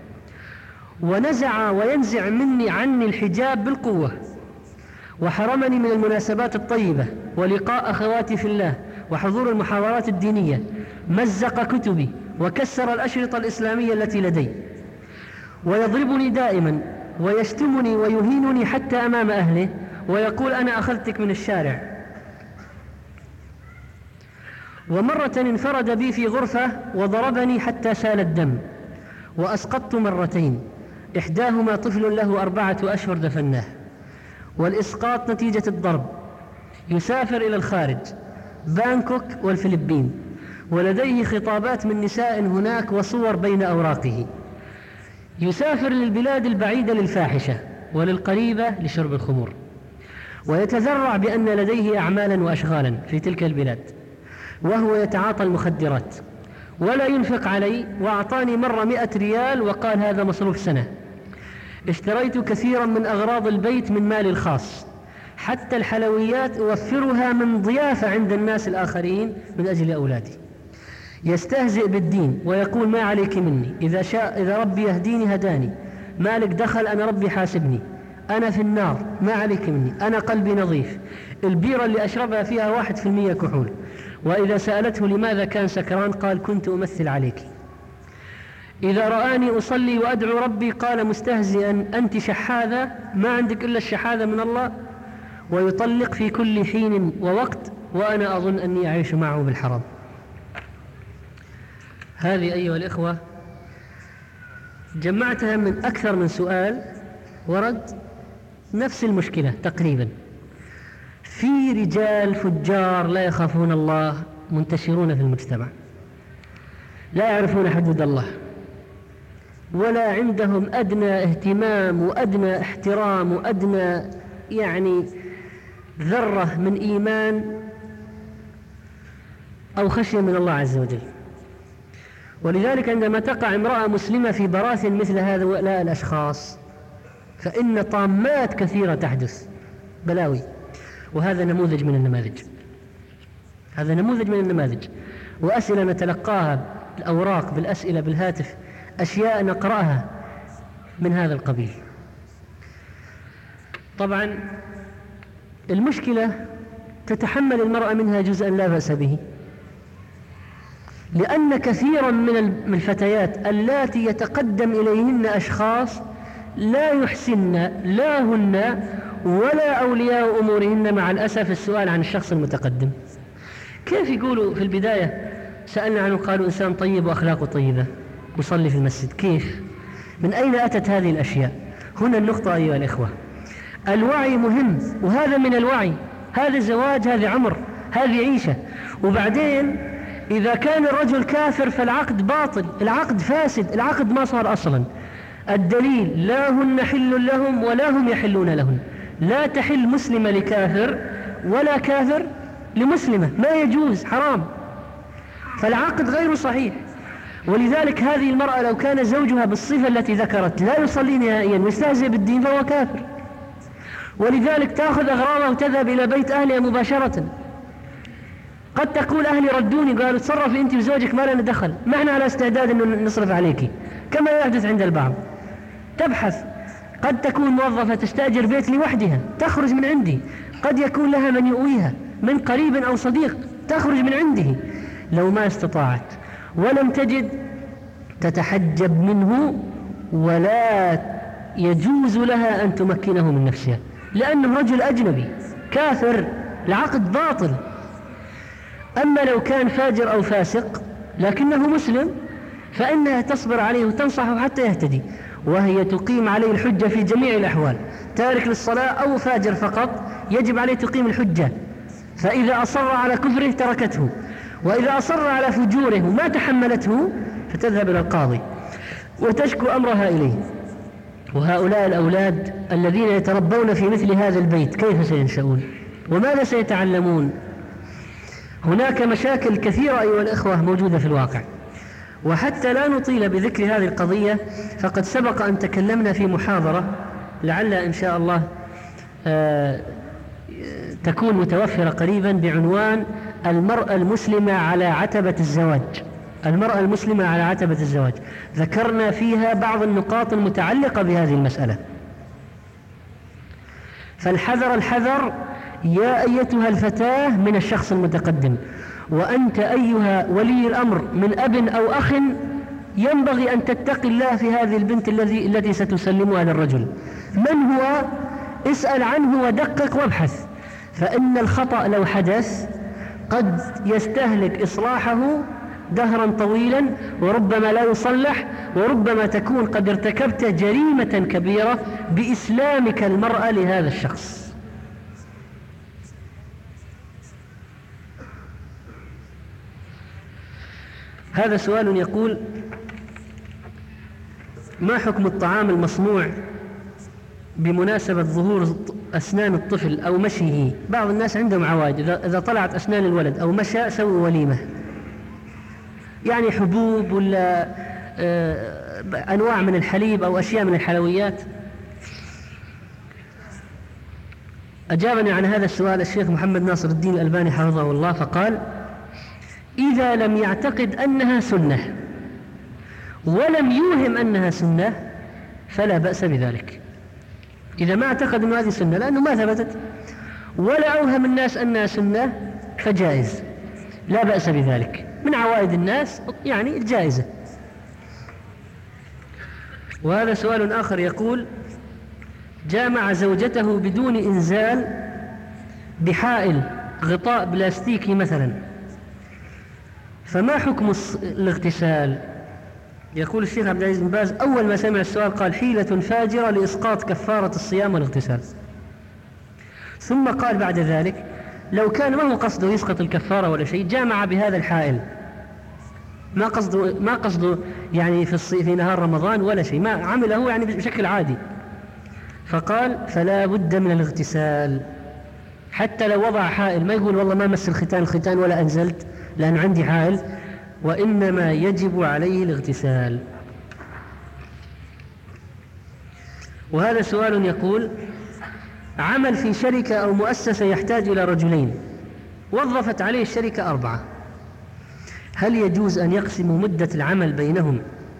ونزع وينزع عني الحجاب بالقوة، وحرمني من المناسبات الطيبة ولقاء أخواتي في الله وحضور المحاضرات الدينية، مزق كتبي وكسر الأشرطة الإسلامية التي لدي، ويضربني دائما ويشتمني ويهينني حتى أمام أهله، ويقول أنا أخذتك من الشارع. ومرة انفرد بي في غرفة وضربني حتى سال الدم، وأسقطت مرتين، إحداهما طفل له 4 أشهر دفناه، والإسقاط نتيجة الضرب. يسافر إلى الخارج، بانكوك والفلبين، ولديه خطابات من نساء هناك وصور بين أوراقه. يسافر للبلاد البعيدة للفاحشة وللقريبة لشرب الخمور، ويتذرع بأن لديه أعمالا وأشغالا في تلك البلاد، وهو يتعاطى المخدرات ولا ينفق علي، وأعطاني مرة 100 ريال وقال هذا مصروف سنة. اشتريت كثيرا من أغراض البيت من مالي الخاص، حتى الحلويات أوفرها من ضيافة عند الناس الآخرين من أجل أولادي. يستهزئ بالدين ويقول ما عليك مني، إذا ربي يهديني هداني، مالك دخل، أنا ربي حاسبني، أنا في النار ما عليك مني، أنا قلبي نظيف، البيرة اللي أشربها فيها 1% كحول. وإذا سألته لماذا كان سكران قال كنت أمثل عليك. إذا رآني أصلي وأدعو ربي قال مستهزئا أنت شحاذة، ما عندك إلا الشحاذة من الله. ويطلق في كل حين ووقت، وأنا أظن أني أعيش معه بالحرام. هذه أيها الإخوة جمعتها من أكثر من سؤال ورد نفس المشكلة تقريبا. في رجال فجار لا يخافون الله منتشرون في المجتمع، لا يعرفون حدود الله، ولا عندهم أدنى اهتمام وأدنى احترام وأدنى ذرة من إيمان أو خشية من الله عز وجل. ولذلك عندما تقع امرأة مسلمة في براثن مثل هؤلاء الأشخاص فإن طامات كثيرة تحدث، بلاوي. وهذا نموذج من النماذج، هذا نموذج من النماذج. وأسئلة نتلقاها الأوراق بالأسئلة بالهاتف، أشياء نقرأها من هذا القبيل. طبعا المشكلة تتحمل المرأة منها جزءا لا بأس به، لأن كثيرا من الفتيات اللاتي يتقدم إليهن أشخاص لا يحسن لا هن ولا أولياء أمورهن مع الأسف السؤال عن الشخص المتقدم. كيف يقولوا في البداية سألنا عنه قالوا إنسان طيب وأخلاقه طيبة يصلي في المسجد؟ كيف؟ من أين أتت هذه الأشياء؟ هنا النقطة أيها الإخوة، الوعي مهم، وهذا من الوعي. هذا زواج، هذا عمر، هذه عيشة. وبعدين إذا كان الرجل كافر فالعقد باطل، العقد فاسد، العقد ما صار أصلا. الدليل لا هن حل لهم ولا هم يحلون لهن. لا تحل مسلمة لكافر ولا كافر لمسلمة، ما يجوز، حرام. فالعقد غير صحيح. ولذلك هذه المرأة لو كان زوجها بالصفة التي ذكرت لا يصلي نهائيا ويستهزئ بالدين فهو كافر. ولذلك تأخذ أغراضها وتذهب إلى بيت أهلها مباشرة. قد تقول أهلي ردوني، قالوا تصرفي أنت وزوجك ما لنا دخل، ما احنا على استعداد أن نصرف عليك، كما يحدث عند البعض. تبحث، قد تكون موظفة تستأجر بيت لوحدها تخرج من عندي، قد يكون لها من يؤويها من قريب أو صديق تخرج من عنده. لو ما استطاعت ولم تجد تتحجب منه، ولا يجوز لها أن تمكنه من نفسها، لأنه رجل أجنبي كافر، العقد باطل. أما لو كان فاجر أو فاسق لكنه مسلم فإنها تصبر عليه وتنصحه حتى يهتدي، وهي تقيم عليه الحجة في جميع الأحوال. تارك للصلاة أو فاجر فقط يجب عليه تقيم الحجة، فإذا أصر على كفره تركته، وإذا أصر على فجوره وما تحملته فتذهب إلى القاضي وتشكو أمرها إليه. وهؤلاء الأولاد الذين يتربون في مثل هذا البيت كيف سينشؤون وماذا سيتعلمون؟ هناك مشاكل كثيرة أيها الإخوة موجودة في الواقع. وحتى لا نطيل بذكر هذه القضية فقد سبق أن تكلمنا في محاضرة لعل إن شاء الله تكون متوفرة قريبا بعنوان المرأة المسلمة على عتبة الزواج. المرأة المسلمة على عتبة الزواج، ذكرنا فيها بعض النقاط المتعلقة بهذه المسألة. فالحذر الحذر يا أيتها الفتاة من الشخص المتقدم، وأنت أيها ولي الأمر من أب أو أخ ينبغي أن تتقي الله في هذه البنت التي ستسلمها للرجل. من هو؟ اسأل عنه ودقق وابحث، فإن الخطأ لو حدث قد يستهلك إصلاحه دهرا طويلا، وربما لا يصلح، وربما تكون قد ارتكبت جريمة كبيرة بإسلامك المرأة لهذا الشخص. هذا سؤال يقول: ما حكم الطعام المصنوع بمناسبة ظهور أسنان الطفل أو مشيه؟ بعض الناس عندهم عوايد، إذا طلعت أسنان الولد أو مشى سووا وليمة، يعني حبوب ولا أنواع من الحليب أو أشياء من الحلويات. أجابني عن هذا السؤال الشيخ محمد ناصر الدين الألباني حفظه الله فقال: إذا لم يعتقد أنها سنة ولم يوهم أنها سنة فلا بأس بذلك. إذا ما اعتقد أن هذه سنة لأنه ما ثبتت ولا أوهم الناس أنها سنة فجائز، لا بأس بذلك، من عوائد الناس يعني الجائزة. وهذا سؤال آخر يقول: جامع زوجته بدون إنزال بحائل غطاء بلاستيكي مثلا، فما حكم الاغتسال؟ يقول الشيخ عبد العزيز بن باز أول ما سمع السؤال قال: حيلة فاجرة لإسقاط كفارة الصيام والاغتسال. ثم قال بعد ذلك: لو كان ما هو قصده يسقط الكفارة ولا شيء جامع بهذا الحائل، ما قصده يعني في نهار رمضان ولا شيء، ما عمله يعني بشكل عادي، فقال: فلا بد من الاغتسال. حتى لو وضع حائل ما يقول والله ما مس الختان ولا أنزلت لأن عندي حائل، وإنما يجب عليه الاغتسال. وهذا سؤال يقول: عمل في شركة أو مؤسسة يحتاج إلى رجلين، وظفت عليه الشركة 4، هل يجوز أن يقسموا مدة العمل بينهم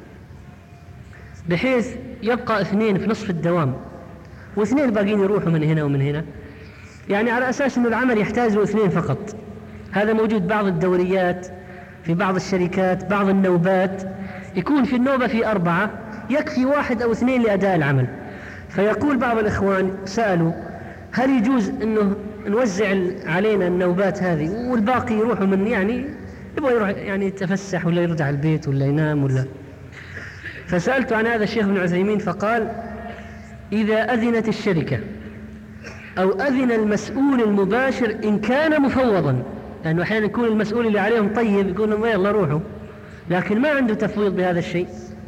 بحيث يبقى 2 في نصف الدوام و2 باقين يروحوا من هنا ومن هنا، يعني على أساس أن العمل يحتاج 2 فقط؟ هذا موجود بعض الدوريات في بعض الشركات، بعض النوبات يكون في النوبة في 4، يكفي 1 أو 2 لأداء العمل. فيقول بعض الإخوان سألوا: هل يجوز أنه نوزع علينا النوبات هذه والباقي يروحوا من يبغى يروح يتفسح ولا يرجع البيت ولا ينام ولا. فسألت عن هذا الشيخ ابن عثيمين فقال: إذا أذنت الشركة أو أذن المسؤول المباشر إن كان مفوضا، لأنه أحيانا يكون المسؤول اللي عليهم طيب يقول لهم يلا روحوا، لكن ما عنده تفويض بهذا الشيء.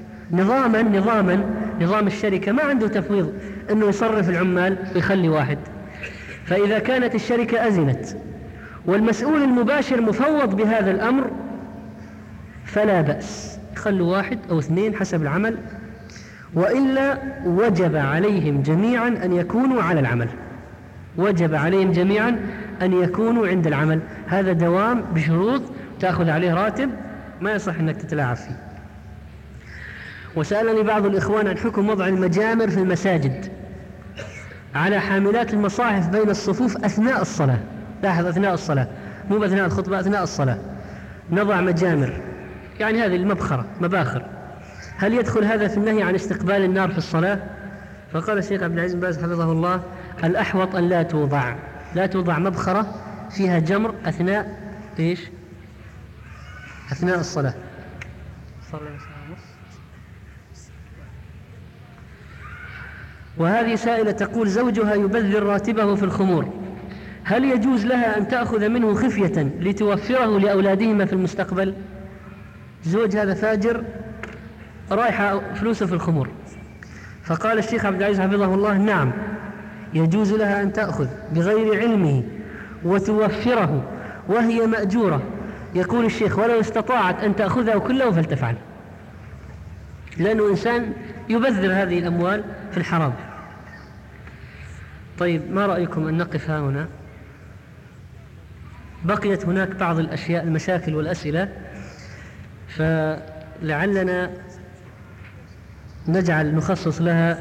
نظام الشركة ما عنده تفويض أنه يصرف العمال ويخلي واحد. فإذا كانت الشركة أذنت والمسؤول المباشر مفوض بهذا الأمر فلا بأس، يخلوا 1 أو 2 حسب العمل، وإلا وجب عليهم جميعا أن يكونوا على العمل، وجب عليهم جميعا أن يكونوا عند العمل. هذا دوام بشروط تأخذ عليه راتب، ما يصح أنك تتلاعب فيه. وسألني بعض الإخوان عن حكم وضع المجامر في المساجد على حاملات المصاحف بين الصفوف أثناء الصلاة. لاحظ، أثناء الصلاة، مو بأثناء الخطبة، أثناء الصلاة نضع مجامر، هذه المبخرة، مباخر. هل يدخل هذا في النهي عن استقبال النار في الصلاة؟ فقال الشيخ عبد العزيز بن باز حفظه الله: الأحوط أن لا توضع مبخرة فيها جمر أثناء أثناء الصلاة. وهذه سائلة تقول: زوجها يبذر راتبه في الخمور، هل يجوز لها أن تأخذ منه خفية لتوفره لأولادهما في المستقبل؟ زوج هذا فاجر رايح فلوسه في الخمور. فقال الشيخ عبد العزيز حفظه الله: نعم، يجوز لها أن تأخذ بغير علمه وتوفره وهي مأجورة. يقول الشيخ: ولو استطاعت أن تأخذه كله فلتفعل، لأنه إنسان يبذر هذه الأموال في الحرام. طيب، ما رأيكم أن نقف هنا؟ بقيت هناك بعض الأشياء، المشاكل والأسئلة، فلعلنا نخصص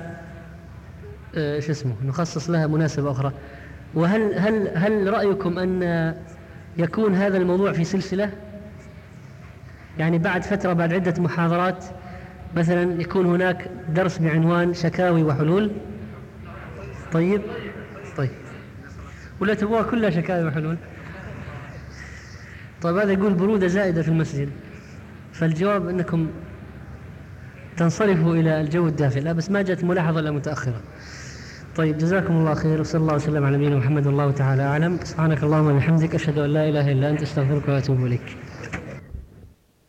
لها مناسبة أخرى. هل رأيكم أن يكون هذا الموضوع في سلسلة؟ بعد فترة، بعد عدة محاضرات مثلا، يكون هناك درس بعنوان شكاوي وحلول. طيب، ولا تبغى كلها شكاوي وحلول؟ طيب، هذا يقول برودة زائدة في المسجد، فالجواب أنكم تنصرفوا إلى الجو الدافئ. لا، بس ما جاءت ملاحظة إلا متأخرة. طيب، جزاكم الله خير، وصلى الله وسلم على نبينا محمد، والله تعالى أعلم. سبحانك اللهم وبحمدك، أشهد أن لا إله إلا أنت، أستغفرك وأتوب إليك.